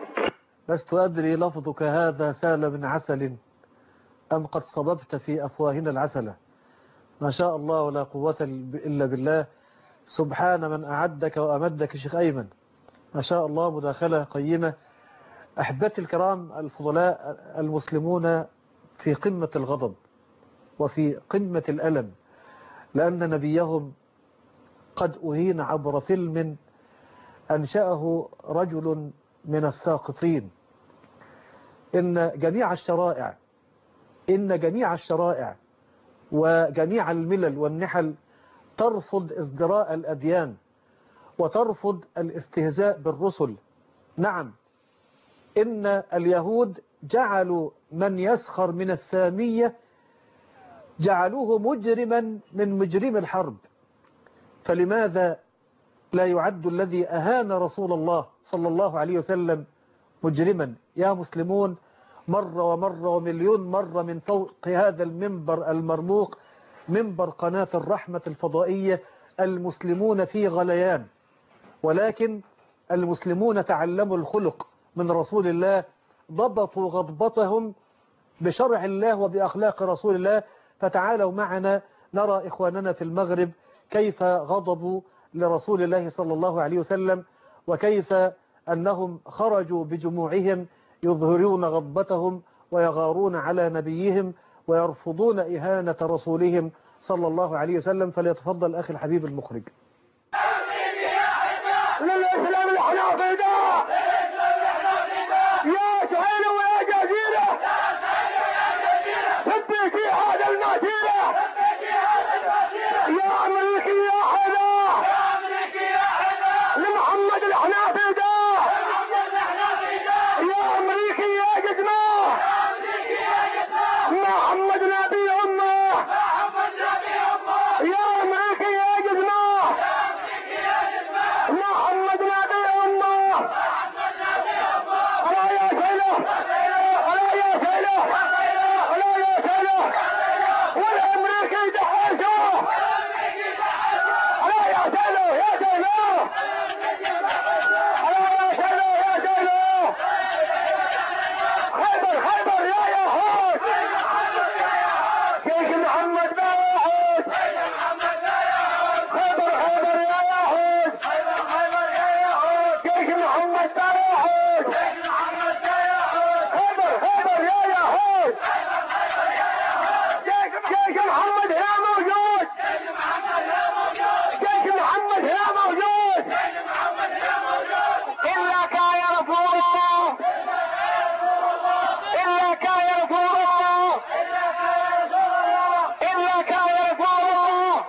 لست أدري لفظك هذا سال من عسل أم قد صببت في أفواهنا العسل. ما شاء الله ولا قوة إلا بالله. سبحان من أعدك وأمدك شيخ أيمن، ما شاء الله، مداخلة قيمة. أحبتي الكرام الفضلاء، المسلمون في قمة الغضب وفي قمة الألم، لأن نبيهم قد أهين عبر فيلم أنشأه رجل من الساقطين. إن جميع الشرائع وجميع الملل والنحل ترفض ازدراء الأديان وترفض الاستهزاء بالرسل. نعم، إن اليهود جعلوا من يسخر من السامية جعلوه مجرما من مجرم الحرب، فلماذا لا يعد الذي أهان رسول الله صلى الله عليه وسلم مجرما؟ يا مسلمون، مرة ومرة ومليون مرة من فوق هذا المنبر المرموق، منبر قناة الرحمة الفضائية، المسلمون في غليان، ولكن المسلمون تعلموا الخلق من رسول الله، ضبطوا غضبتهم بشرع الله وبأخلاق رسول الله. فتعالوا معنا نرى إخواننا في المغرب كيف غضبوا لرسول الله صلى الله عليه وسلم، وكيف أنهم خرجوا بجموعهم يظهرون غضبتهم ويغارون على نبيهم ويرفضون إهانة رسولهم صلى الله عليه وسلم. فليتفضل أخي الحبيب المخرج. للإسلام الحنافي يا سهيل ويا جزيرة لبيكي هذا المسيرة يا أمريكي يا حدا لمحمد الحنافي يا أمريكي يا جسمه محمد نبي أمه يا أمريكي يا جسمه محمد نبي أمه ألا يا سيله ألا يا سيله ألا يا سيله والأمريكي دحيته ألا يا سيله يا سيله ألا يا سيله يا سيله خيبر خيبر يا يهود جيش محمد بايعود خيبر خيبر يا يهود جيش محمد بايعود خيبر خيبر يا يهود جيش محمد يا موجود جيش محمد يا موجود إلاك يا رسول الله إلاك يا رسول الله إلاك يا رسول الله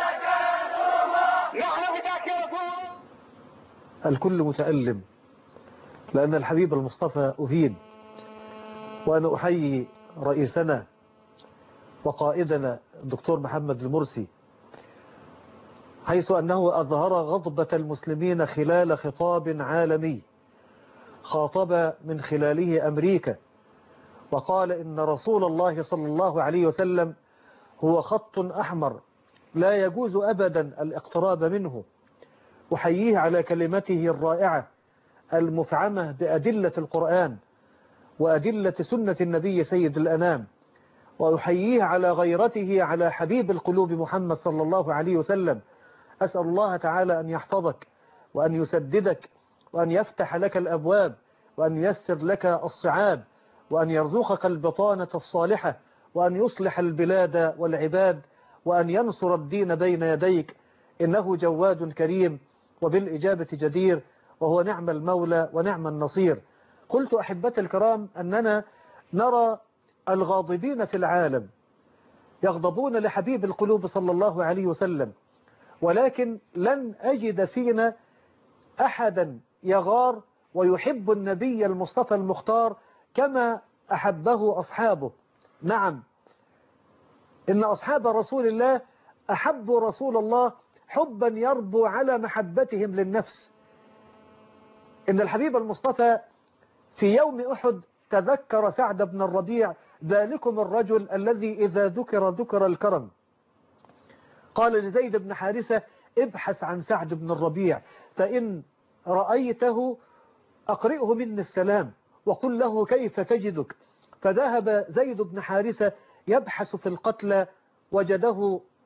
نحن بدك يا رسول الله. الكل متألم لأن الحبيب المصطفى أهين. وأنا أحيي رئيسنا وقائدنا الدكتور محمد المرسي، حيث أنه أظهر غضبة المسلمين خلال خطاب عالمي خاطب من خلاله أمريكا، وقال إن رسول الله صلى الله عليه وسلم هو خط أحمر لا يجوز أبدا الاقتراب منه. أحييه على كلمته الرائعة المفعمة بأدلة القرآن وأدلة سنة النبي سيد الأنام، وأحييه على غيرته على حبيب القلوب محمد صلى الله عليه وسلم. أسأل الله تعالى أن يحفظك وأن يسددك وأن يفتح لك الأبواب وأن ييسر لك الصعاب وأن يرزقك البطانة الصالحة وأن يصلح البلاد والعباد وأن ينصر الدين بين يديك، إنه جواد كريم وبالإجابة جدير، وهو نعم المولى ونعم النصير. قلت أحبتي الكرام أننا نرى الغاضبين في العالم يغضبون لحبيب القلوب صلى الله عليه وسلم، ولكن لن أجد فينا أحدا يغار ويحب النبي المصطفى المختار كما أحبه أصحابه. نعم، إن أصحاب رسول الله أحبوا رسول الله حبا يربو على محبتهم للنفس. إن الحبيب المصطفى في يوم أحد تذكر سعد بن الربيع، ذلكم الرجل الذي إذا ذكر الكرم. قال لزيد بن حارثة ابحث عن سعد بن الربيع فإن رأيته أقرئه مني السلام وقل له كيف تجدك. فذهب زيد بن حارثة يبحث في القتلى، وجده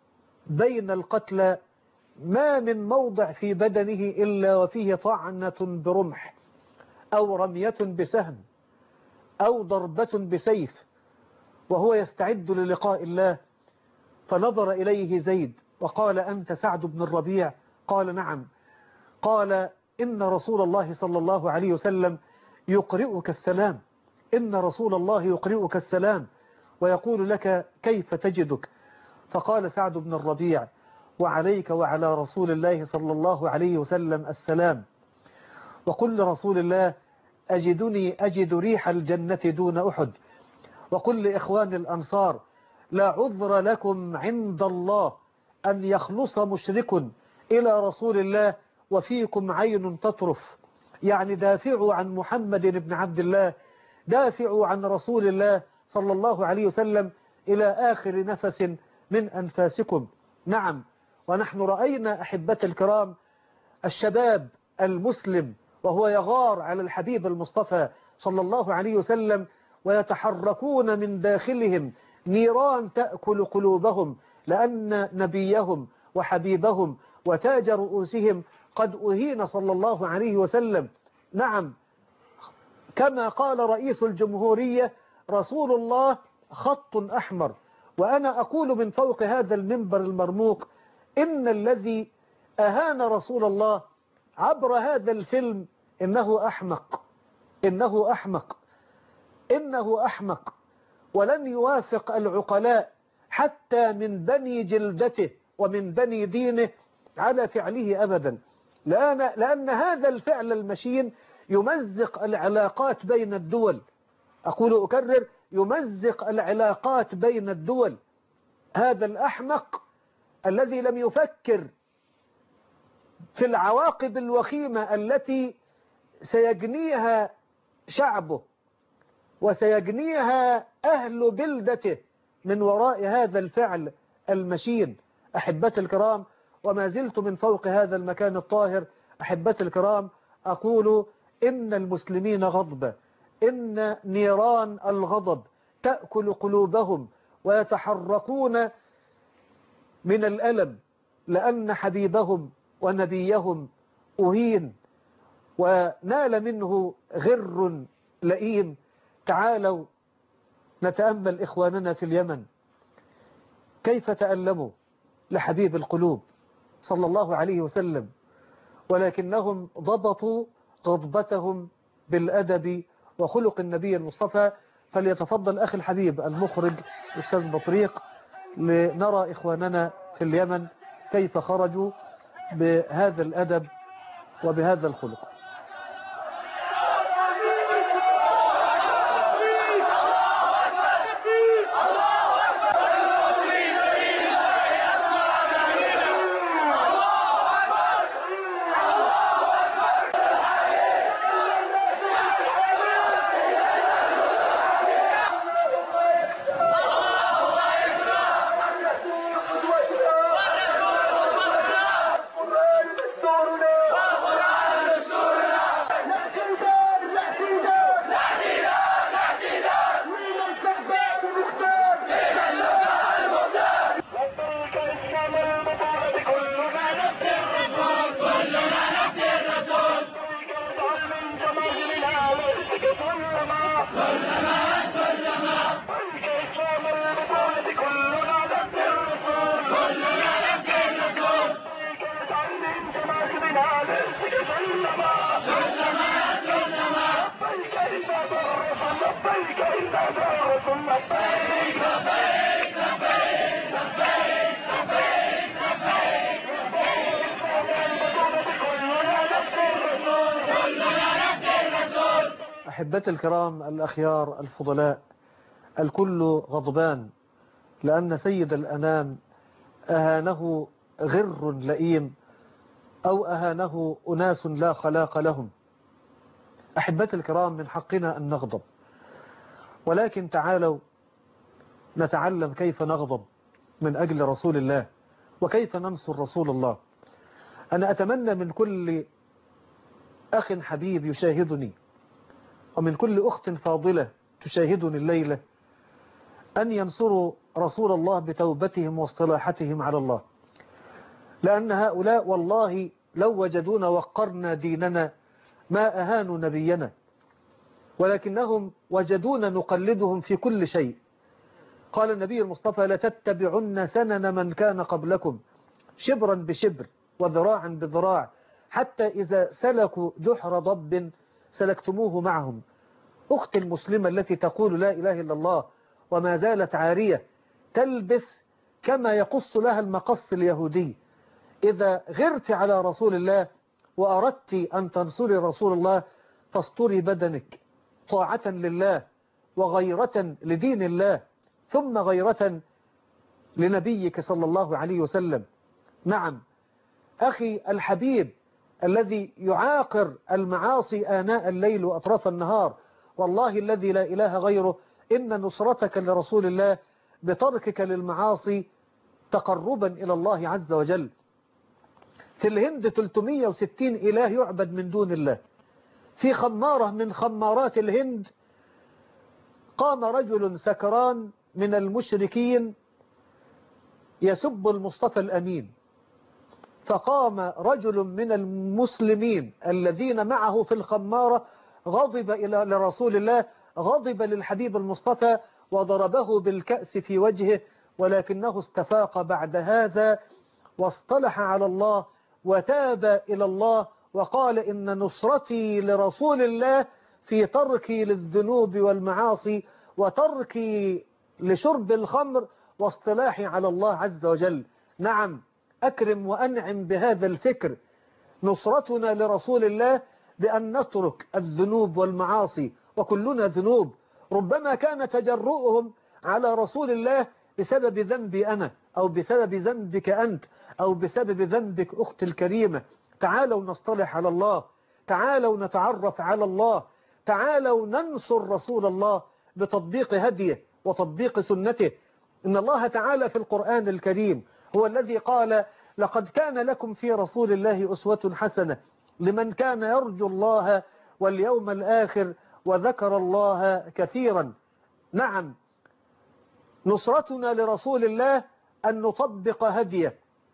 بين القتلى ما من موضع في بدنه إلا وفيه طعنة برمح أو رمية بسهم أو ضربة بسيف، وهو يستعد للقاء الله. فنظر إليه زيد وقال: أنت سعد بن الربيع؟ قال: نعم. قال: إن رسول الله صلى الله عليه وسلم يقرئك السلام، إن رسول الله يقرئك السلام ويقول لك كيف تجدك. فقال سعد بن الربيع: وعليك وعلى رسول الله صلى الله عليه وسلم السلام. وقل لرسول الله: أجدني أجد ريح الجنة دون أحد. وقل لإخوان الأنصار: لا عذر لكم عند الله أن يخلص مشرك إلى رسول الله وفيكم عين تطرف. يعني دافعوا عن محمد بن عبد الله، دافعوا عن رسول الله صلى الله عليه وسلم إلى آخر نفس من أنفاسكم. نعم، ونحن رأينا أحبة الكرام الشباب المسلم وهو يغار على الحبيب المصطفى صلى الله عليه وسلم، ويتحركون من داخلهم نيران تأكل قلوبهم، لأن نبيهم وحبيبهم وتاج رؤوسهم قد أهين صلى الله عليه وسلم. نعم، كما قال رئيس الجمهورية: رسول الله خط أحمر. وأنا أقول من فوق هذا المنبر المرموق: إن الذي أهان رسول الله عبر هذا الفيلم إنه أحمق، إنه أحمق، إنه أحمق، ولن يوافق العقلاء حتى من بني جلدته ومن بني دينه على فعله أبدا، لأن هذا الفعل المشين يمزق العلاقات بين الدول. أقول أكرر: يمزق العلاقات بين الدول. هذا الأحمق الذي لم يفكر في العواقب الوخيمة التي سيجنيها شعبه وسيجنيها أهل بلدته من وراء هذا الفعل المشين. أحبة الكرام، وما زلت من فوق هذا المكان الطاهر أحبة الكرام أقول: إن المسلمين غضبة، إن نيران الغضب تأكل قلوبهم ويتحركون من الألم، لأن حبيبهم ونبيهم أهين ونال منه غر لئيم. تعالوا نتأمل إخواننا في اليمن كيف تألموا لحبيب القلوب صلى الله عليه وسلم، ولكنهم ضبطوا غضبتهم بالأدب وخلق النبي المصطفى. فليتفضل أخي الحبيب المخرج أستاذ بطريق لنرى إخواننا في اليمن كيف خرجوا بهذا الأدب وبهذا الخلق. أحبة الكرام الأخيار الفضلاء، الكل غضبان لأن سيد الأنام أهانه غر لئيم أو أهانه أناس لا خلاق لهم. أحبة الكرام، من حقنا أن نغضب، ولكن تعالوا نتعلم كيف نغضب من أجل رسول الله وكيف ننصر رسول الله. أنا أتمنى من كل أخ حبيب يشاهدني ومن كل أخت فاضلة تشاهدني الليلة أن ينصروا رسول الله بتوبتهم واصطلاحتهم على الله. لأن هؤلاء والله لو وجدونا وقرنا ديننا ما أهانوا نبينا، ولكنهم وجدونا نقلدهم في كل شيء. قال النبي المصطفى: لتتبعن سنن من كان قبلكم شبرا بشبر وذراعا بذراع حتى إذا سلكوا جحر ضب سلكتموه معهم. أختي المسلمة التي تقول لا إله إلا الله وما زالت عارية تلبس كما يقص لها المقص اليهودي، إذا غرت على رسول الله وأردت أن تنصري رسول الله فاستري بدنك طاعة لله وغيرة لدين الله ثم غيرة لنبيك صلى الله عليه وسلم. نعم أخي الحبيب الذي يعاقر المعاصي آناء الليل وأطراف النهار، والله الذي لا إله غيره إن نصرتك لرسول الله بتركك للمعاصي تقربا إلى الله عز وجل. في الهند 360 إله يعبد من دون الله. في خمارة من خمارات الهند قام رجل سكران من المشركين يسب المصطفى الأمين، فقام رجل من المسلمين الذين معه في الخمارة غضب لرسول الله، غضب للحبيب المصطفى وضربه بالكأس في وجهه، ولكنه استفاق بعد هذا واصطلح على الله وتاب إلى الله وقال: إن نصرتي لرسول الله في تركي للذنوب والمعاصي وتركي لشرب الخمر واصطلاحي على الله عز وجل. نعم أكرم وأنعم بهذا الفكر. نصرتنا لرسول الله بأن نترك الذنوب والمعاصي، وكلنا ذنوب. ربما كان تجرؤهم على رسول الله بسبب ذنبي أنا أو بسبب ذنبك أنت أو بسبب ذنبك أختي الكريمة. تعالوا نصطلح على الله، تعالوا نتعرف على الله، تعالوا ننصر رسول الله بتطبيق هديه وتطبيق سنته. إن الله تعالى في القرآن الكريم هو الذي قال: لقد كان لكم في رسول الله أسوة حسنة لمن كان يرجو الله واليوم الآخر وذكر الله كثيرا. نعم نصرتنا لرسول الله أن نطبق هديه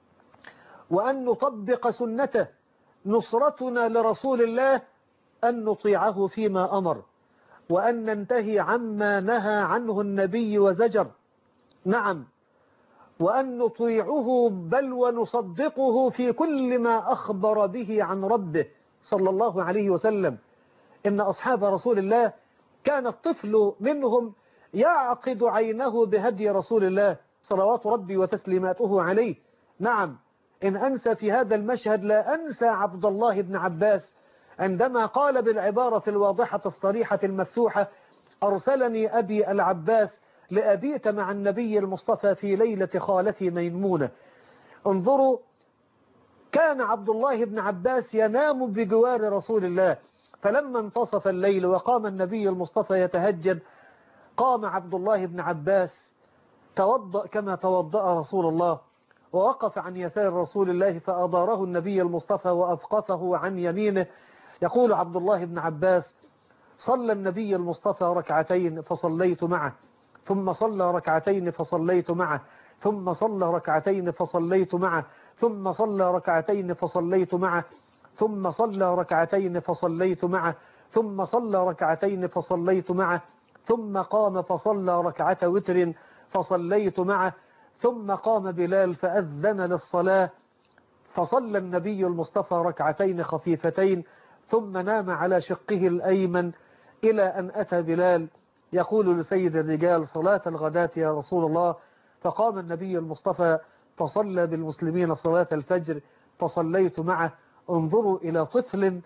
وأن نطبق سنته. نصرتنا لرسول الله أن نطيعه فيما أمر وأن ننتهي عما نهى عنه النبي وزجر. نعم وأن نطيعه بل ونصدقه في كل ما أخبر به عن ربه صلى الله عليه وسلم. إن أصحاب رسول الله كان الطفل منهم يعقد عينه بهدي رسول الله صلوات ربي وتسليماته عليه. نعم إن أنسى في هذا المشهد لا أنسى عبد الله بن عباس عندما قال بالعبارة الواضحة الصريحة المفتوحة: أرسلني أبي العباس لأبيت مع النبي المصطفى في ليلة خالتي ميمونة. انظروا، كان عبد الله بن عباس ينام بجوار رسول الله، فلما انتصف الليل وقام النبي المصطفى يتهجد قام عبد الله بن عباس توضأ كما توضأ رسول الله ووقف عن يسار رسول الله فأداره النبي المصطفى وأفقفه عن يمينه. يقول عبد الله بن عباس: صلى النبي المصطفى ركعتين فصليت معه، ثم صلى ركعتين فصليت معه، ثم صلى ركعتين فصليت معه، ثم صلى ركعتين فصليت معه، ثم صلى ركعتين فصليت معه، ثم صلى ركعتين فصليت معه، ثم قام فصلى ركعة وتر فصليت معه، ثم قام بلال فأذن للصلاة فصلى النبي المصطفى ركعتين خفيفتين ثم نام على شقه الأيمن إلى أن أتى بلال يقول لسيد الرجال: صلاة الغداة يا رسول الله. فقام النبي المصطفى فصلى بالمسلمين صلاة الفجر فصليت معه. انظروا إلى طفل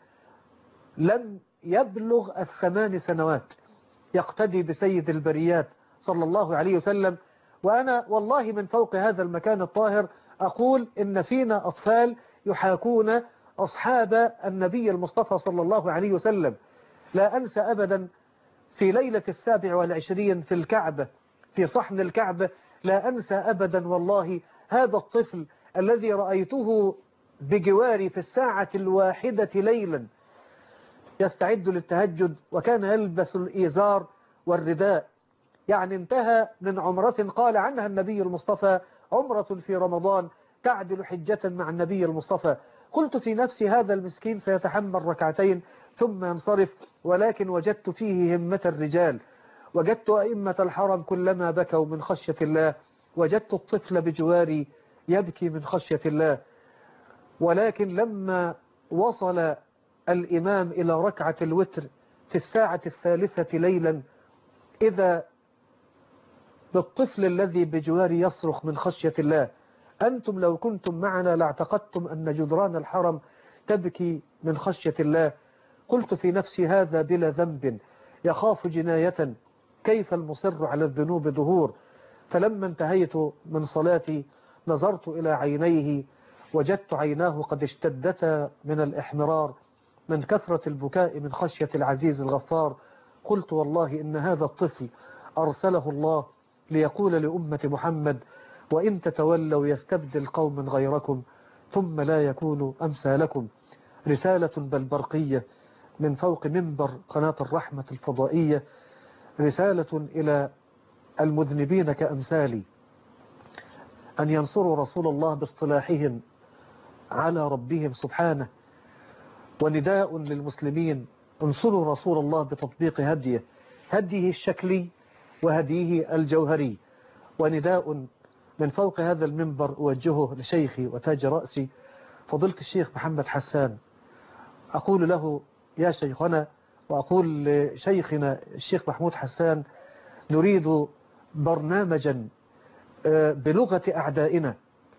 لم يبلغ 8 سنوات يقتدي بسيد البريات صلى الله عليه وسلم. وأنا والله من فوق هذا المكان الطاهر أقول إن فينا أطفال يحاكون أصحاب النبي المصطفى صلى الله عليه وسلم. لا أنسى أبدا في ليلة 27 في الكعبة في صحن الكعبة، لا أنسى أبدا والله هذا الطفل الذي رأيته بجواري في 1:00 ليلا يستعد للتهجد وكان يلبس الإيزار والرداء. يعني انتهى من عمرة قال عنها النبي المصطفى: عمرة في رمضان تعدل حجة مع النبي المصطفى. قلت في نفسي هذا المسكين سيتحمل ركعتين ثم ينصرف، ولكن وجدت فيه همة الرجال. وجدت أئمة الحرم كلما بكوا من خشية الله، وجدت الطفل بجواري يبكي من خشية الله. ولكن لما وصل الإمام إلى ركعة الوتر في الساعة 3 ليلا، إذا بالطفل الذي بجواري يصرخ من خشية الله. أنتم لو كنتم معنا لاعتقدتم أن جدران الحرم تبكي من خشية الله. قلت في نفسي هذا بلا ذنب يخاف جناية، كيف المصر على الذنوب ظهور. فلما انتهيت من صلاتي نظرت إلى عينيه، وجدت عيناه قد اشتدتا من الإحمرار من كثرة البكاء من خشية العزيز الغفار. قلت والله إن هذا الطفل أرسله الله ليقول لأمة محمد: وإن تتولوا يستبدل قوم غيركم ثم لا يكونوا أمثالكم. رسالة بل برقية من فوق منبر قناة الرحمة الفضائية، رسالة إلى المذنبين كأمثالي أن ينصروا رسول الله باصطلاحهم على ربهم سبحانه، ونداء للمسلمين: انصروا رسول الله بتطبيق هديه الشكلي وهديه الجوهري. ونداء من فوق هذا المنبر أوجهه لشيخي وتاج رأسي فضيلة الشيخ محمد حسان، أقول له: يا شيخنا، وأقول لشيخنا الشيخ محمود حسان: نريد برنامجا بلغة أعدائنا،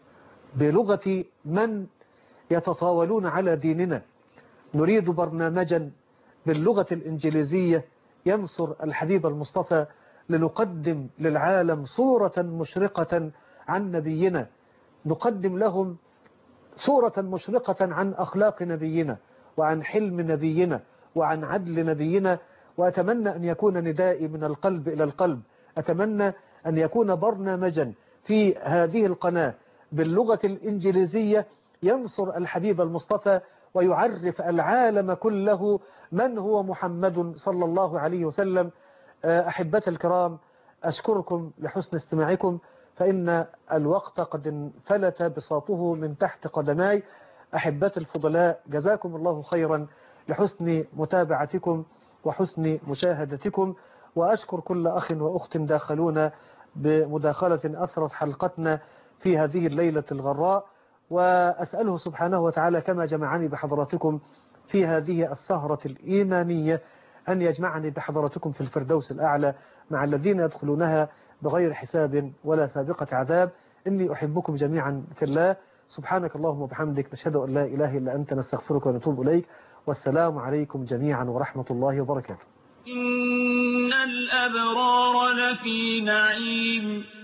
بلغة من يتطاولون على ديننا. نريد برنامجا باللغة الإنجليزية ينصر الحبيب المصطفى، لنقدم للعالم صورة مشرقة عن نبينا، نقدم لهم صورة مشرقة عن أخلاق نبينا وعن حلم نبينا وعن عدل نبينا. وأتمنى أن يكون ندائي من القلب إلى القلب، أتمنى أن يكون برنامجا في هذه القناة باللغة الإنجليزية ينصر الحبيب المصطفى ويعرف العالم كله من هو محمد صلى الله عليه وسلم. أحبتي الكرام، أشكركم لحسن استماعكم، فإن الوقت قد انفلت بساطه من تحت قدماي. أحبتي الفضلاء، جزاكم الله خيرا لحسن متابعتكم وحسن مشاهدتكم. وأشكر كل أخ وأخت داخلونا بمداخلة أثرت حلقتنا في هذه الليلة الغراء، وأسأله سبحانه وتعالى كما جمعني بحضراتكم في هذه السهرة الإيمانية أن يجمعني بحضراتكم في الفردوس الأعلى مع الذين يدخلونها بغير حساب ولا سابقة عذاب. إني أحبكم جميعا في الله. سبحانك اللهم وبحمدك، نشهد أن لا إله إلا أنت، نستغفرك ونتوب إليك. والسلام عليكم جميعا ورحمة الله وبركاته. إن الأبرار لفي نعيم